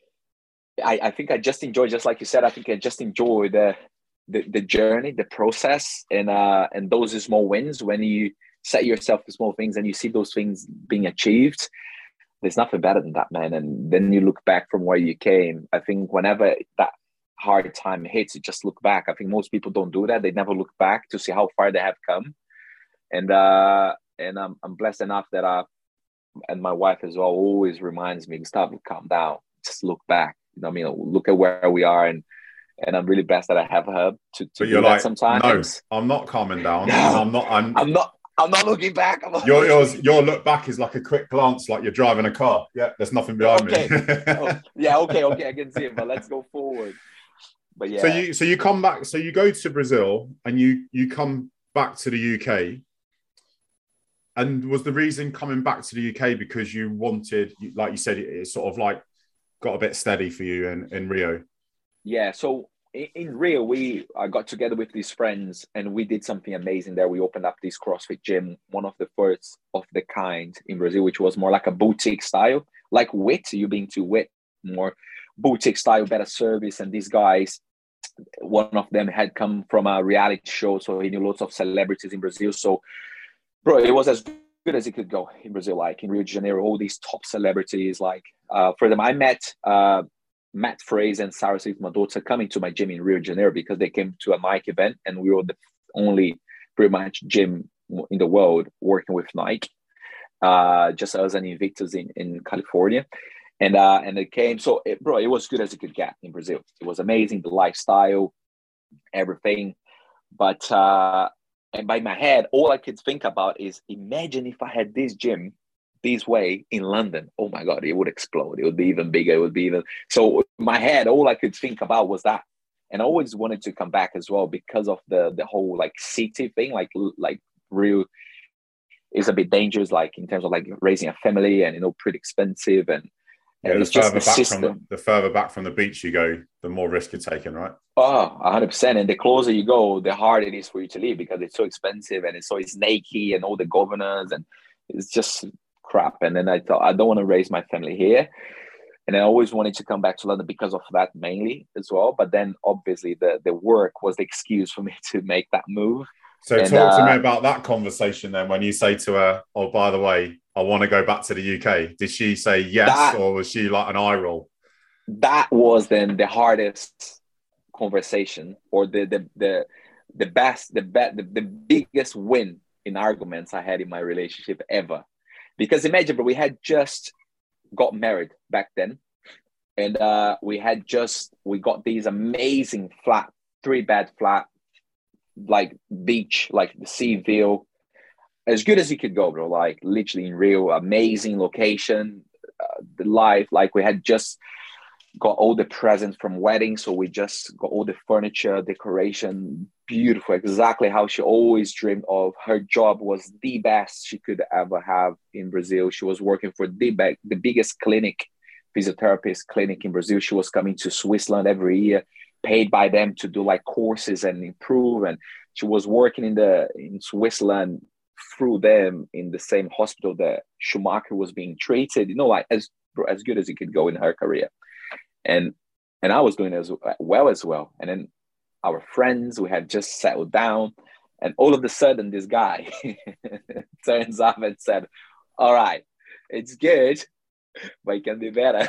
I, I think I just enjoy, just like you said, I think I just enjoy the the, the journey, the process, and uh and those small wins. When you set yourself to small things and you see those things being achieved, there's nothing better than that, man. And then you look back from where you came. I think whenever that hard time hits, you just look back. I think most people don't do that. They never look back to see how far they have come. And uh, and I'm I'm blessed enough that I, and my wife as well, always reminds me, Gustavo, calm down, just look back. You know what I mean? Look at where we are, and and I'm really blessed that I have her to, to but do you're that like, sometimes. No, I'm not calming down. No, I'm not. I'm, I'm not. I'm not looking back. I'm not your, looking yours, back. your look back is like a quick glance, like you're driving a car. Yeah, there's nothing behind okay. me. oh, yeah, okay, okay, I can see it, but let's go forward. But yeah. So you so you come back, so you go to Brazil and you you come back to the U K. And was the reason coming back to the U K because you wanted, like you said, it sort of like got a bit steady for you in, in Rio? Yeah, so in, in Rio, we I got together with these friends and we did something amazing there. We opened up this CrossFit gym, one of the first of the kind in Brazil, which was more like a boutique style, like WIT, you being to WIT, more boutique style, better service. And these guys, one of them had come from a reality show, so he knew lots of celebrities in Brazil. So, bro, it was as good as it could go in Brazil, like in Rio de Janeiro, all these top celebrities. Like, uh, for them, I met uh, Matt Fraser and Sarah Sif Madota coming to my gym in Rio de Janeiro because they came to a Nike event, and we were the only pretty much gym in the world working with Nike, uh, just us and Invictus in, in California. And uh, and it came, so it, bro, it was good as it could get in Brazil. It was amazing, the lifestyle, everything. But uh, and by my head, all I could think about is, imagine if I had this gym this way in London. Oh my God, it would explode. It would be even bigger. It would be even. So in my head, all I could think about was that. And I always wanted to come back as well because of the the whole like city thing, like like Rio is a bit dangerous, like in terms of like raising a family, and you know, pretty expensive. And Yeah, and the further the back system. from the, the further back from the beach you go, the more risk you're taking, right? Oh, one hundred percent. And the closer you go, the harder it is for you to leave because it's so expensive and it's so snaky and all the governors, and it's just crap. And then I thought, I don't want to raise my family here. And I always wanted to come back to London because of that mainly as well. But then obviously the, the work was the excuse for me to make that move. So and, talk uh, to me about that conversation then, when you say to her, oh, by the way, I want to go back to the U K. Did she say yes, that, or was she like an eye roll? That was then the hardest conversation, or the the the, the best, the, be, the the biggest win in arguments I had in my relationship ever. Because imagine, but we had just got married back then. And uh, we had just, we got these amazing flat, three bed flat, like beach, like the sea view, as good as you could go, bro. Like literally in Rio, amazing location, uh, the life. Like we had just got all the presents from weddings. So we just got all the furniture, decoration, beautiful, exactly how she always dreamed of. Her job was the best she could ever have in Brazil. She was working for the, big, the biggest clinic, physiotherapist clinic in Brazil. She was coming to Switzerland every year, paid by them to do like courses and improve. And she was working in the in Switzerland through them in the same hospital that Schumacher was being treated, you know, like as as good as it could go in her career. And and I was doing as well as well. And then our friends, we had just settled down, and all of a sudden this guy turns up and said, all right, it's good, but it can be better.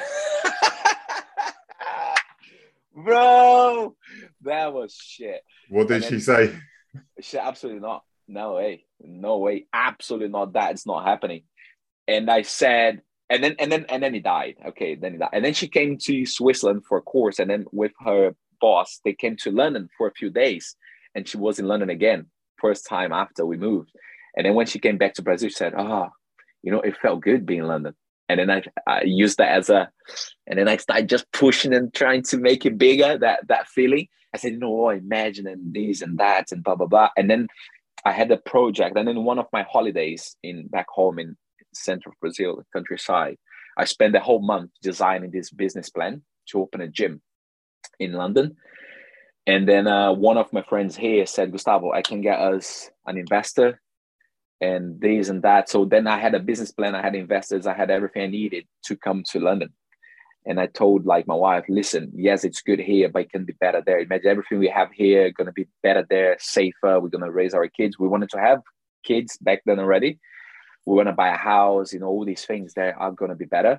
Bro, that was shit. What did then, she say? She absolutely not. No way. No way. Absolutely not. That it's not happening. And I said, and then and then and then he died. Okay, then he died. And then she came to Switzerland for a course, and then with her boss, they came to London for a few days, and she was in London again, first time after we moved. And then when she came back to Brazil, she said, "Ah, oh, you know, it felt good being in London." And then I, I used that as a, and then I started just pushing and trying to make it bigger, that that feeling. I said, you know, imagining this and that and blah, blah, blah. And then I had a project. And then one of my holidays in back home in center of Brazil, the countryside, I spent a whole month designing this business plan to open a gym in London. And then uh, one of my friends here said, Gustavo, I can get us an investor and this and that. So then I had a business plan, I had investors, I had everything I needed to come to London. And I told like my wife, listen, yes, it's good here, but it can be better there. Imagine everything we have here, going to be better there, safer. We're going to raise our kids. We wanted to have kids back then already. We want to buy a house, you know, all these things that are going to be better.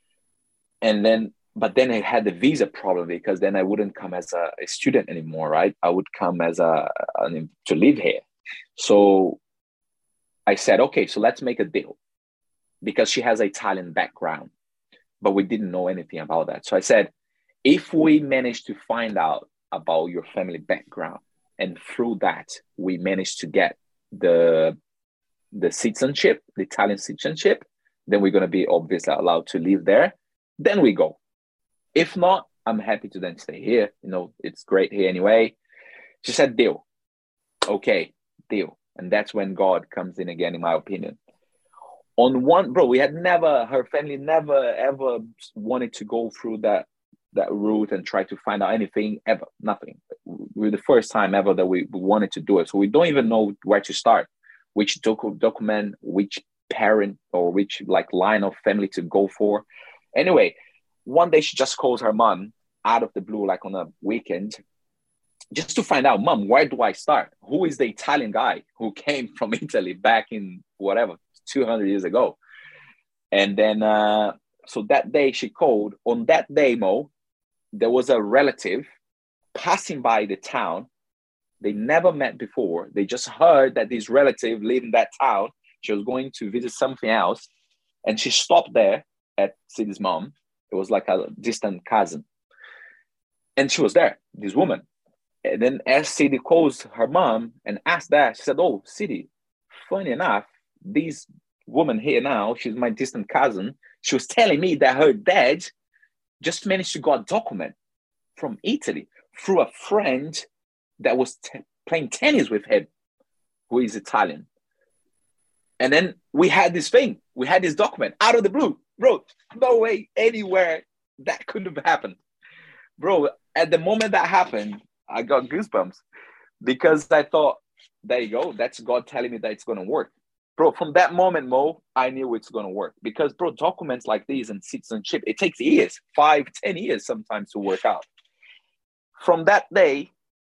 And then, but then I had the visa problem because then I wouldn't come as a, a student anymore, right? I would come as a, a, to live here. So I said, okay, so let's make a deal because she has an Italian background, but we didn't know anything about that. So I said, if we manage to find out about your family background and through that, we manage to get the, the citizenship, the Italian citizenship, then we're going to be obviously allowed to live there. Then we go. If not, I'm happy to then stay here. You know, it's great here anyway. She said, deal. Okay, deal. And that's when God comes in again, in my opinion. On one, bro, we had never, her family never, ever wanted to go through that that route and try to find out anything, ever, nothing. We were the first time ever that we, we wanted to do it. So we don't even know where to start, which docu- document, which parent or which like line of family to go for. Anyway, one day she just calls her mom out of the blue, like on a weekend, just to find out, Mom, where do I start? Who is the Italian guy who came from Italy back in whatever, two hundred years ago? And then, uh, so that day she called. On that day, Mo, there was a relative passing by the town. They never met before. They just heard that this relative lived in that town. She was going to visit something else. And she stopped there at Sidi's mom. It was like a distant cousin. And she was there, this woman. And then as Sidi calls her mom and asked that, she said, oh, Sidi, funny enough, this woman here now, she's my distant cousin. She was telling me that her dad just managed to get a document from Italy through a friend that was t- playing tennis with him, who is Italian. And then we had this thing. We had this document out of the blue. Bro, no way anywhere that could have happened. Bro, at the moment that happened, I got goosebumps because I thought, there you go. That's God telling me that it's going to work. Bro, from that moment, Mo, I knew it's going to work because, bro, documents like these and citizenship, it takes years, five, ten years sometimes to work out. From that day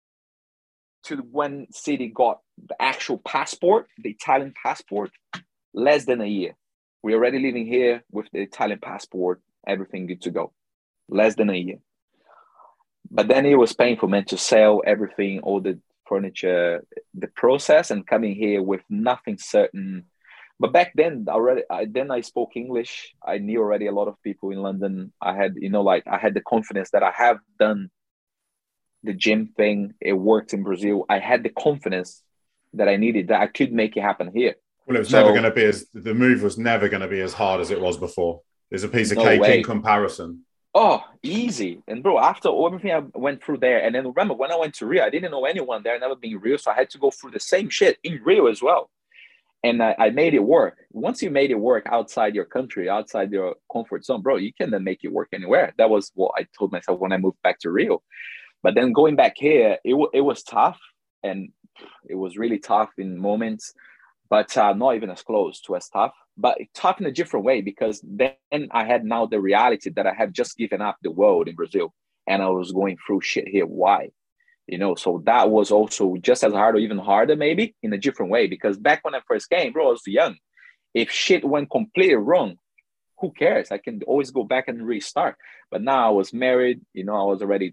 to when City got the actual passport, the Italian passport, less than a year. We're already living here with the Italian passport, everything good to go. Less than a year. But then it was painful, man, to sell everything, all the furniture, the process, and coming here with nothing certain. But back then, already, I, then I spoke English. I knew already a lot of people in London. I had, you know, like I had the confidence that I have done the gym thing. It worked in Brazil. I had the confidence that I needed, that I could make it happen here. Well, it was so, never going to be as, the move was never going to be as hard as it was before. There's a piece of no cake way. in comparison. Oh, easy. And bro, after everything I went through there, and then remember when I went to Rio, I didn't know anyone there, I never been in Rio, so I had to go through the same shit in Rio as well. And I, I made it work. Once you made it work outside your country, outside your comfort zone, bro, you can then make it work anywhere. That was what I told myself when I moved back to Rio. But then going back here, it, w- it was tough, and it was really tough in moments, but uh, not even as close to as tough, but tough in a different way, because then I had now the reality that I had just given up the world in Brazil and I was going through shit here. Why? You know, so that was also just as hard or even harder, maybe in a different way, because back when I first came, bro, I was young. If shit went completely wrong, who cares? I can always go back and restart. But now I was married, you know, I was already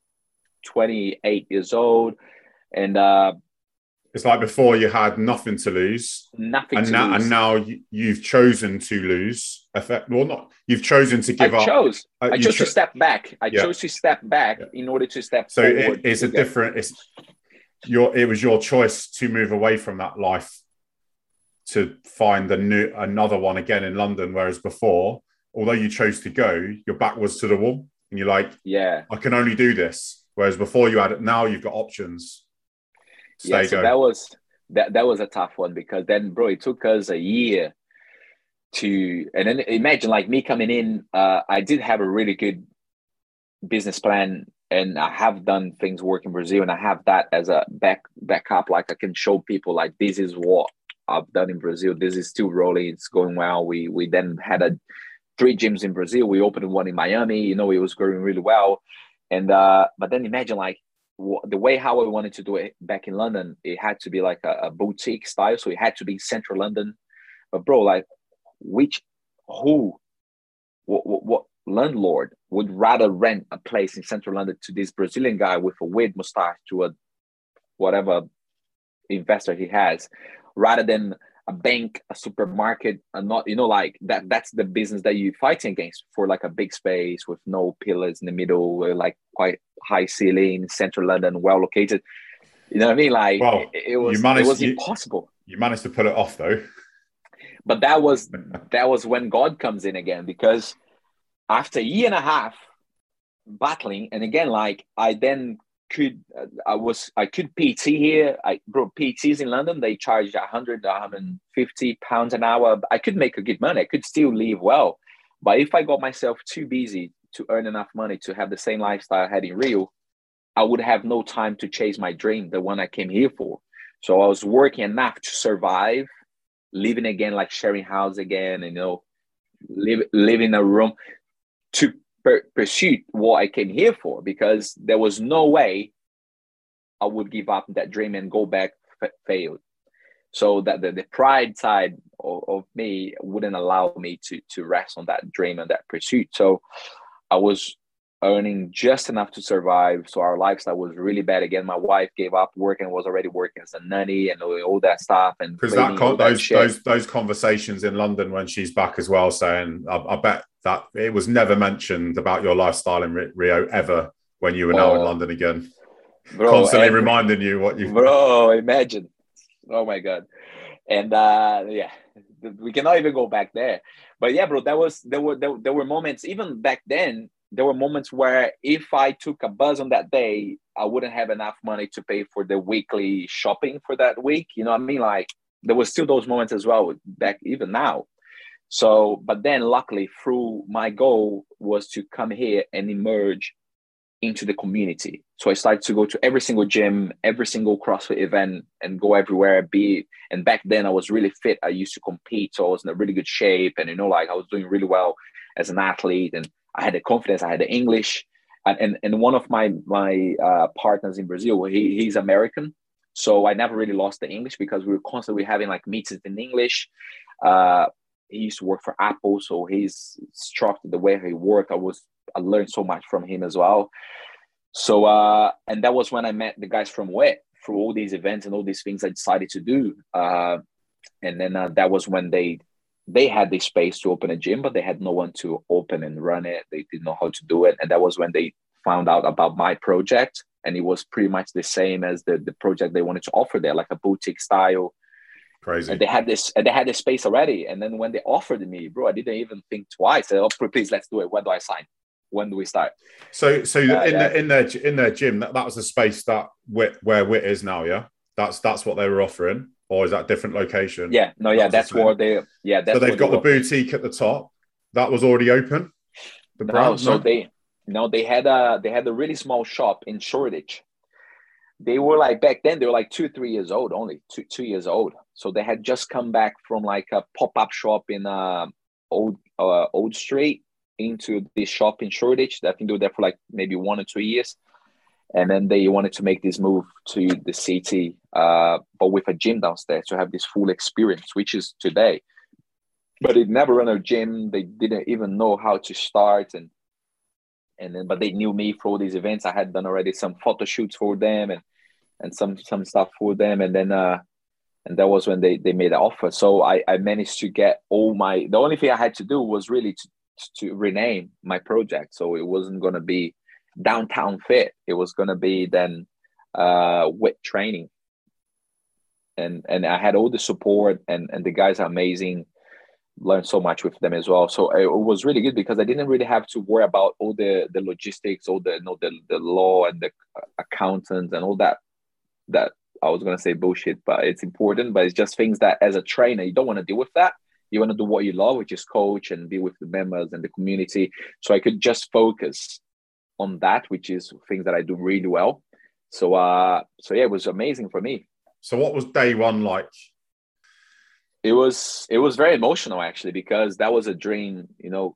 twenty-eight years old, and uh, It's like before you had nothing to lose, nothing and to now lose. and now you, you've chosen to lose. Effect, well, not you've chosen to give I up. chose. Uh, I you chose cho- to step back. I yeah, chose to step back yeah. in order to step So it, forward it's a again. different. It's your. It was your choice to move away from that life to find a new another one again in London. Whereas before, although you chose to go, your back was to the wall, and you're like, Yeah, I can only do this. Whereas before you had it. Now you've got options. yeah. Stay, So go. that was that. That was a tough one, because then, bro, it took us a year to, and then imagine like me coming in. Uh, I did have a really good business plan, and I have done things work in Brazil, and I have that as a back backup. Like I can show people like this is what I've done in Brazil. This is still rolling. It's going well. We we then had a three gyms in Brazil. We opened one in Miami. You know, it was growing really well. And uh, but then imagine like w- the way how I wanted to do it back in London. It had to be like a, a boutique style, so it had to be central London. But bro, like which who what, what, what landlord would rather rent a place in central London to this Brazilian guy with a weird mustache to a whatever investor he has, rather than a bank, a supermarket, and not, you know, like that. That's the business that you're fighting against, for like a big space with no pillars in the middle, like quite high ceiling, central London, well located. You know what I mean? Like it, Well, it you was it managed. was You, impossible. you managed to pull it off, though. But that was that was when God comes in again, because after a year and a half battling, and again, like I then could uh, I was I could P T here. I bro P Ts in London, they charge one hundred, one hundred fifty pounds an hour. I could make a good money. I could still live well, but if I got myself too busy to earn enough money to have the same lifestyle I had in Rio, I would have no time to chase my dream, the one I came here for. So I was working enough to survive, living again, like sharing house again, and you know, live live in a room to per- pursue what I came here for, because there was no way I would give up that dream and go back f- failed. So that the, the pride side of, of me wouldn't allow me to to rest on that dream and that pursuit. So I was earning just enough to survive. So our lifestyle was really bad again. My wife gave up work and was already working as a nanny and all that stuff and Because that cleaning, all that those shit. those those conversations in London when she's back as well, saying, I, I bet that it was never mentioned about your lifestyle in Rio ever when you were now in Oh, London again, bro, constantly every reminding you what you. bro, imagine. Oh my god. And uh yeah, we cannot even go back there. But yeah, bro, that was there were there, there were moments even back then. There were moments where if I took a bus on that day, I wouldn't have enough money to pay for the weekly shopping for that week. You know what I mean? Like there was still those moments as well back even now. So, but then luckily through my goal was to come here and emerge into the community. So I started to go to every single gym, every single CrossFit event, and go everywhere. Be and back then I was really fit. I used to compete, so I was in a really good shape, and you know, like I was doing really well as an athlete, and I had the confidence. I had the English, and and, and one of my my uh, partners in Brazil, he, he's American, so I never really lost the English because we were constantly having like meetings in English. Uh, he used to work for Apple, so he's structured the way he worked. I was I learned so much from him as well. So, uh, and that was when I met the guys from Wet through all these events and all these things I decided to do. Uh, and then uh, that was when they they had the space to open a gym, but they had no one to open and run it. They didn't know how to do it, and that was when they found out about my project. And it was pretty much the same as the the project they wanted to offer there, like a boutique style. And Crazy. they had this, and they had this space already. And then when they offered me, bro, I didn't even think twice. I said, "Oh, please, let's do it. When do I sign?" when do we start? So, so Uh, in yeah. the in their in their gym, that, that was the space that Wit where Wit is now. Yeah, that's that's what they were offering, or is that a different location? Yeah, no, That yeah, was the that's same? what they, yeah, So that's they've what they got the were offering. boutique at the top. That was already open. The No, brand, so no. they, no, they had a, they had a really small shop in Shoreditch. They were like, back then, they were like two, three years old, only two, two years old. So they had just come back from like a pop-up shop in uh, old, uh, Old Street into this shop in Shoreditch. I think they were there for like maybe one or two years. And then they wanted to make this move to the city, uh, but with a gym downstairs to have this full experience, which is today. But they'd never run a gym. They didn't even know how to start. And and then, but they knew me for all these events. I had done already some photo shoots for them and and some some stuff for them. And then uh, and that was when they they made the offer. So I I managed to get all my. The only thing I had to do was really to to rename my project. So it wasn't gonna be Downtown Fit. It was gonna be then uh, Wit Training. And and I had all the support, and and the guys are amazing. Learned so much with them as well. So it was really good because I didn't really have to worry about all the the logistics, all the you know the the law and the accountants and all that. That I was gonna say bullshit, but it's important. But it's just things that as a trainer you don't want to deal with that. You want to do what you love, which is coach and be with the members and the community. So I could just focus on that, which is things that I do really well. So uh, so yeah, it was amazing for me. So what was day one like? It was it was very emotional actually, because that was a dream, you know,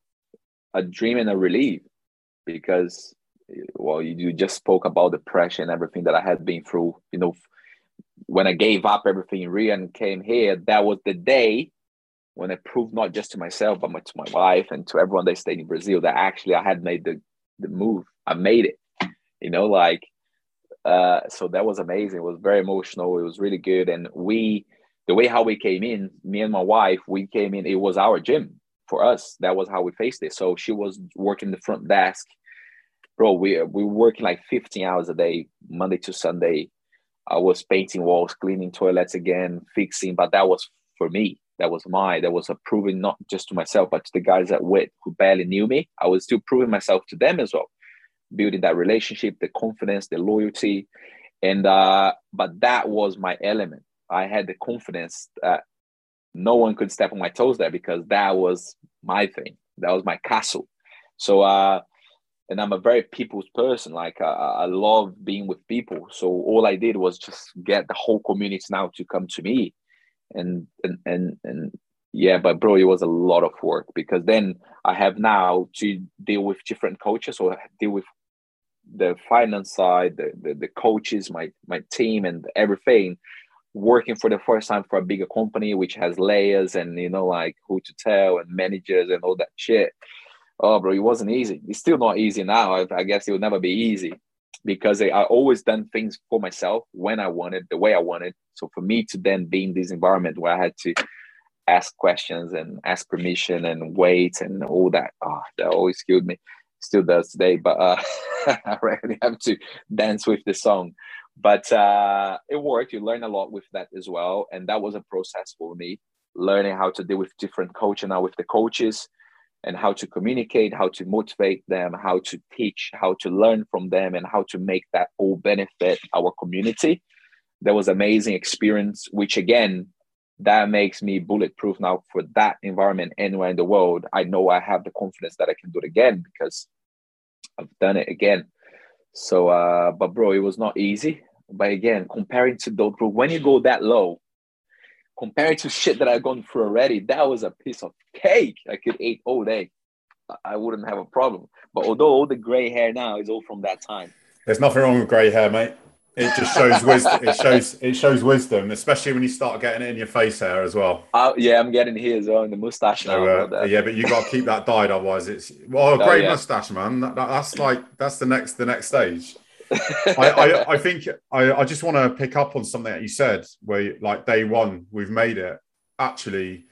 a dream and a relief. Because well, you, you just spoke about the pressure and everything that I had been through. You know, when I gave up everything in Rio and came here, that was the day when I proved not just to myself but to my wife and to everyone that stayed in Brazil that actually I had made the the move. I made it. You know, like uh, so that was amazing. It was very emotional. It was really good, and we. The way how we came in, me and my wife, we came in, it was our gym for us. That was how we faced it. So she was working the front desk. Bro, we, we were working like fifteen hours a day, Monday to Sunday. I was painting walls, cleaning toilets again, fixing, but that was for me. That was my, that was a proving not just to myself, but to the guys at Wit who barely knew me. I was still proving myself to them as well, building that relationship, the confidence, the loyalty. And, uh, but that was my element. I had the confidence that no one could step on my toes there because that was my thing. That was my castle. So, uh, and I'm a very people's person. Like uh, I love being with people. So all I did was just get the whole community now to come to me. And, and, and, and yeah, but bro, it was a lot of work because then I have now to deal with different coaches or deal with the finance side, the, the, the coaches, my, my team and everything. Working for the first time for a bigger company, which has layers and, you know, like who to tell and managers and all that shit. Oh, bro, it wasn't easy. It's still not easy now. I, I guess it will never be easy because I, I always done things for myself when I wanted, the way I wanted. So for me to then be in this environment where I had to ask questions and ask permission and wait and all that, oh, that always killed me. Still does today, but uh, I really have to dance with the song. But uh, it worked. You learn a lot with that as well. And that was a process for me, learning how to deal with different coaches now with the coaches and how to communicate, how to motivate them, how to teach, how to learn from them, and how to make that all benefit our community. That was amazing experience, which again, that makes me bulletproof now for that environment anywhere in the world. I know I have the confidence that I can do it again because I've done it again. So, uh, but bro, it was not easy. But again, comparing to those, bro, when you go that low, compared to shit that I've gone through already, that was a piece of cake. I could eat all day. I wouldn't have a problem. But although all the gray hair now is all from that time. There's nothing wrong with grey hair, mate. It just shows wisdom. It shows it shows wisdom, especially when you start getting it in your face hair as well. Uh, yeah, I'm getting here as well in the mustache So, now. uh, Bro, yeah, but you got to keep that dyed, otherwise it's well, a oh, grey yeah. mustache, man. That, that, that's like that's the next the next stage. I, I I think I I just want to pick up on something that you said, where you, like day one we've made it. Actually,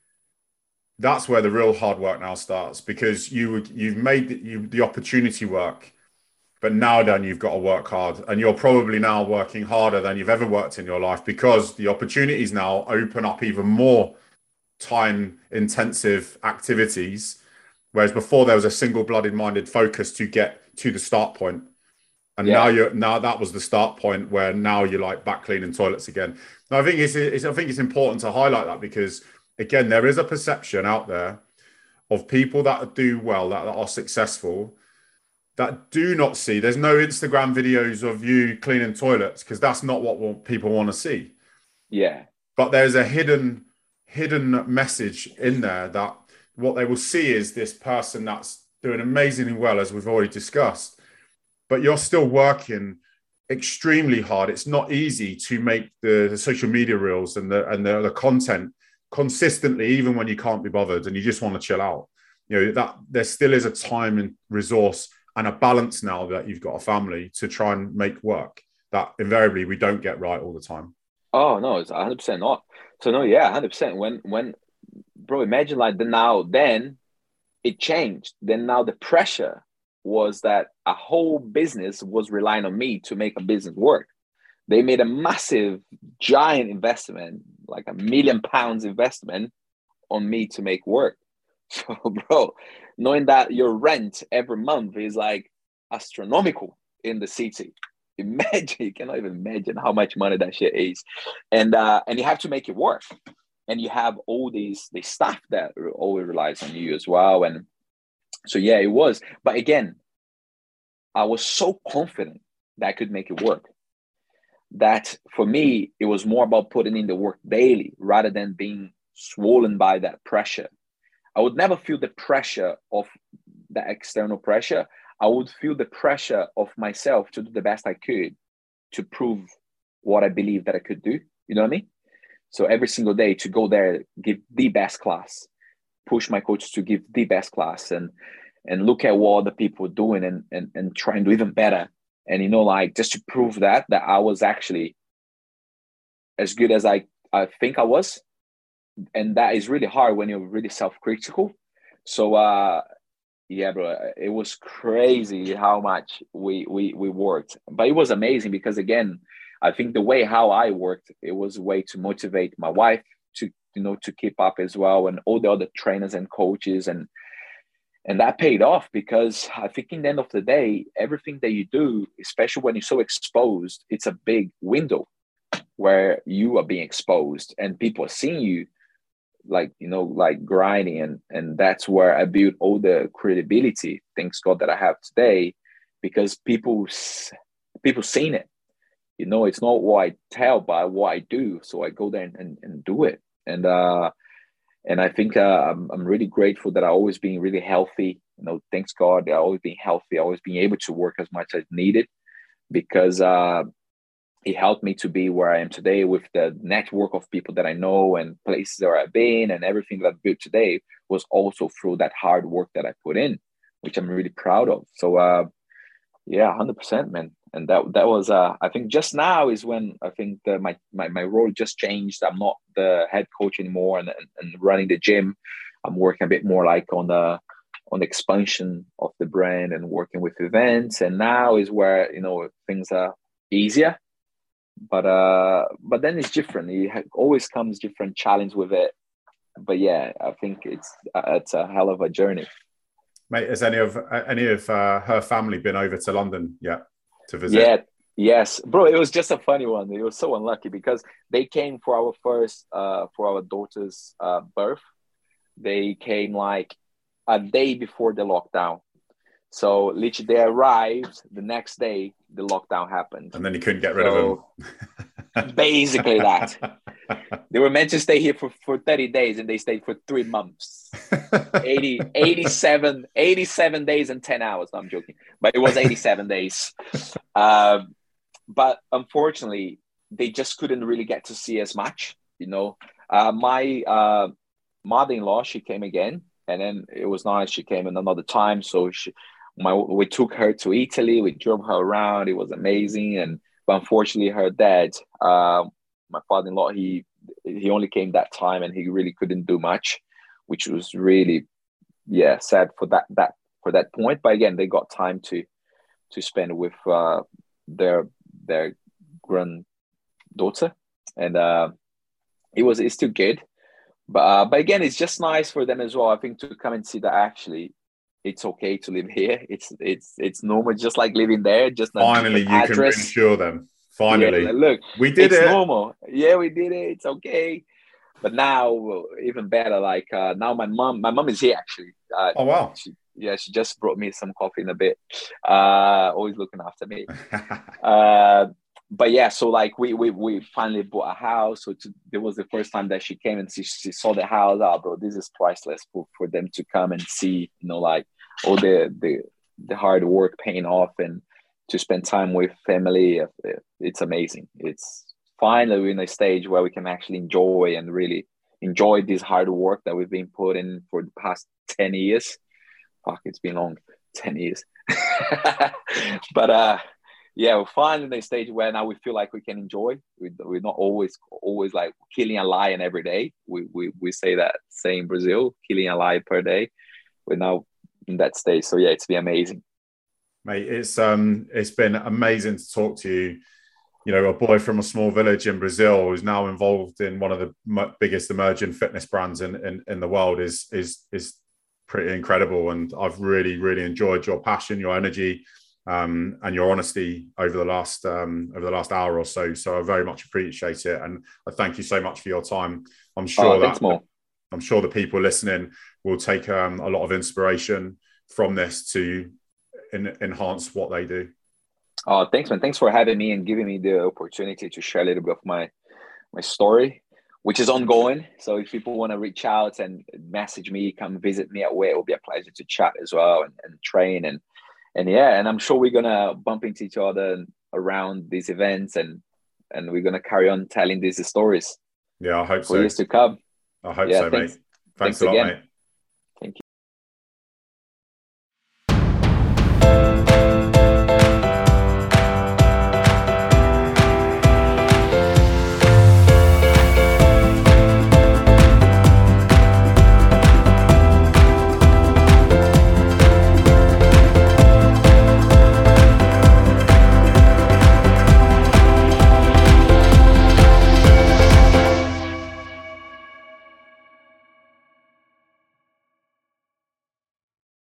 that's where the real hard work now starts because you you've made the, you, the opportunity work. But now then you've got to work hard and you're probably now working harder than you've ever worked in your life because the opportunities now open up even more time intensive activities Whereas before there was a single-blooded minded focus to get to the start point. And Yeah. now you're now that was the start point where now you're like back cleaning toilets again. Now, I think it's, it's I think it's important to highlight that, because again, there is a perception out there of people that do well, that, that are successful, that do not see. There's no Instagram videos of you cleaning toilets, because that's not what people want to see. Yeah. But there's a hidden hidden message in there that what they will see is this person that's doing amazingly well, as we've already discussed. But you're still working extremely hard. It's not easy to make the, the social media reels and the and the, the content consistently, even when you can't be bothered and you just want to chill out. You know, that there still is a time and resource and a balance now that you've got a family to try and make work that invariably we don't get right all the time. Oh no, it's one hundred percent not. So no, yeah, one hundred percent. When when bro, imagine like the now then it changed. Then now the pressure was that a whole business was relying on me to make a business work. They made a massive, giant investment, like a million pounds investment on me to make work. So, bro, knowing that your rent every month is like astronomical in the city. Imagine, you cannot even imagine how much money that shit is. And uh, and you have to make it work. And you have all these, these staff that always relies on you as well. And so, yeah, it was. But again, I was so confident that I could make it work, that for me, it was more about putting in the work daily rather than being swollen by that pressure. I would never feel the pressure of the external pressure. I would feel the pressure of myself to do the best I could to prove what I believe that I could do. You know what I mean? So every single day to go there, give the best class, push my coaches to give the best class, and and look at what other people are doing and, and, and try and do even better. And, you know, like just to prove that, that I was actually as good as I, I think I was. And that is really hard when you're really self-critical. So, uh, yeah, bro, it was crazy how much we, we, we worked. But it was amazing because, again, I think the way how I worked, it was a way to motivate my wife to, you know, to keep up as well, and all the other trainers and coaches. And And that paid off, because I think in the end of the day, everything that you do, especially when you're so exposed, it's a big window where you are being exposed and people are seeing you like, you know, like grinding. And, and that's where I built all the credibility, thanks God, that I have today, because people, people seen it. You know, it's not what I tell, but what I do. So I go there and, and, and do it. And, uh, And I think uh, I'm, I'm really grateful that I always been really healthy. You know, thanks God, I always been healthy. I always been able to work as much as needed, because uh, it helped me to be where I am today with the network of people that I know and places where I've been, and everything that I've built today was also through that hard work that I put in, which I'm really proud of. So uh, yeah, one hundred percent, man. And that that was, uh, I think just now is when I think the, my, my my role just changed. I'm not the head coach anymore and, and, and running the gym. I'm working a bit more like on the on the expansion of the brand and working with events. And now is where, you know, things are easier. But uh, but then it's different. It always comes different challenge with it. But yeah, I think it's uh, it's a hell of a journey. Mate, has any of any of uh, her family been over to London yet to visit? Yeah, yes, bro. It was just a funny one. It was so unlucky because they came for our first, uh, for our daughter's uh, birth. They came like a day before the lockdown. So literally, they arrived the next day. The lockdown happened, and then you couldn't get rid so, of them. Basically, that they were meant to stay here for, for thirty days, and they stayed for three months. eighty, eighty-seven, eighty-seven days and ten hours. No, I'm joking, but it was eighty-seven days. Um, but unfortunately, they just couldn't really get to see as much. You know, uh, my uh, mother-in-law, she came again, and then it was nice. She came in another time, so she, my we took her to Italy. We drove her around. It was amazing, and but unfortunately, her dad, uh, my father-in-law, he he only came that time, and he really couldn't do much, which was really, yeah, sad for that that for that point. But again, they got time to to spend with uh, their their granddaughter, and uh, it was it's still good. But uh, but again, it's just nice for them as well. I think to come and see that actually it's okay to live here. It's it's it's normal, just like living there. Just finally you address. Can reassure them. Finally, yeah, look, we did it's it. normal. Yeah, we did it. It's okay. But now, even better. Like uh, now, my mom, my mom is here actually. Uh, oh wow! She, yeah, she just brought me some coffee in a bit. Uh, always looking after me. uh, but yeah, so like we we we finally bought a house. So to, it was the first time that she came and she, she saw the house. Oh, bro, this is priceless for, for them to come and see. You know, like all the the the hard work paying off and to spend time with family. It's amazing. It's finally we're in a stage where we can actually enjoy and really enjoy this hard work that we've been putting for the past ten years. Fuck, it's been long, ten years. But uh, yeah, we're finally in a stage where now we feel like we can enjoy. We, we're not always always like killing a lion every day. We, we, we say that, say in Brazil, killing a lion per day. We're now in that stage. So yeah, it's been amazing. Mate, it's um, it's been amazing to talk to you. You know, a boy from a small village in Brazil who's now involved in one of the m- biggest emerging fitness brands in, in, in the world is is is pretty incredible. And I've really, really enjoyed your passion, your energy, um, and your honesty over the last um, over the last hour or so. So I very much appreciate it, and I thank you so much for your time. I'm sure oh, thanks, that Mo. I'm sure the people listening will take um, a lot of inspiration from this to in, enhance what they do. Oh, thanks, man. Thanks for having me and giving me the opportunity to share a little bit of my my story, which is ongoing. So if people want to reach out and message me, come visit me at Way, it will be a pleasure to chat as well and, and train. And and yeah, and I'm sure we're going to bump into each other around these events and and we're going to carry on telling these stories. Yeah, I hope for so. years to come. I hope yeah, so, thanks, mate. Thanks, thanks a lot, again. mate.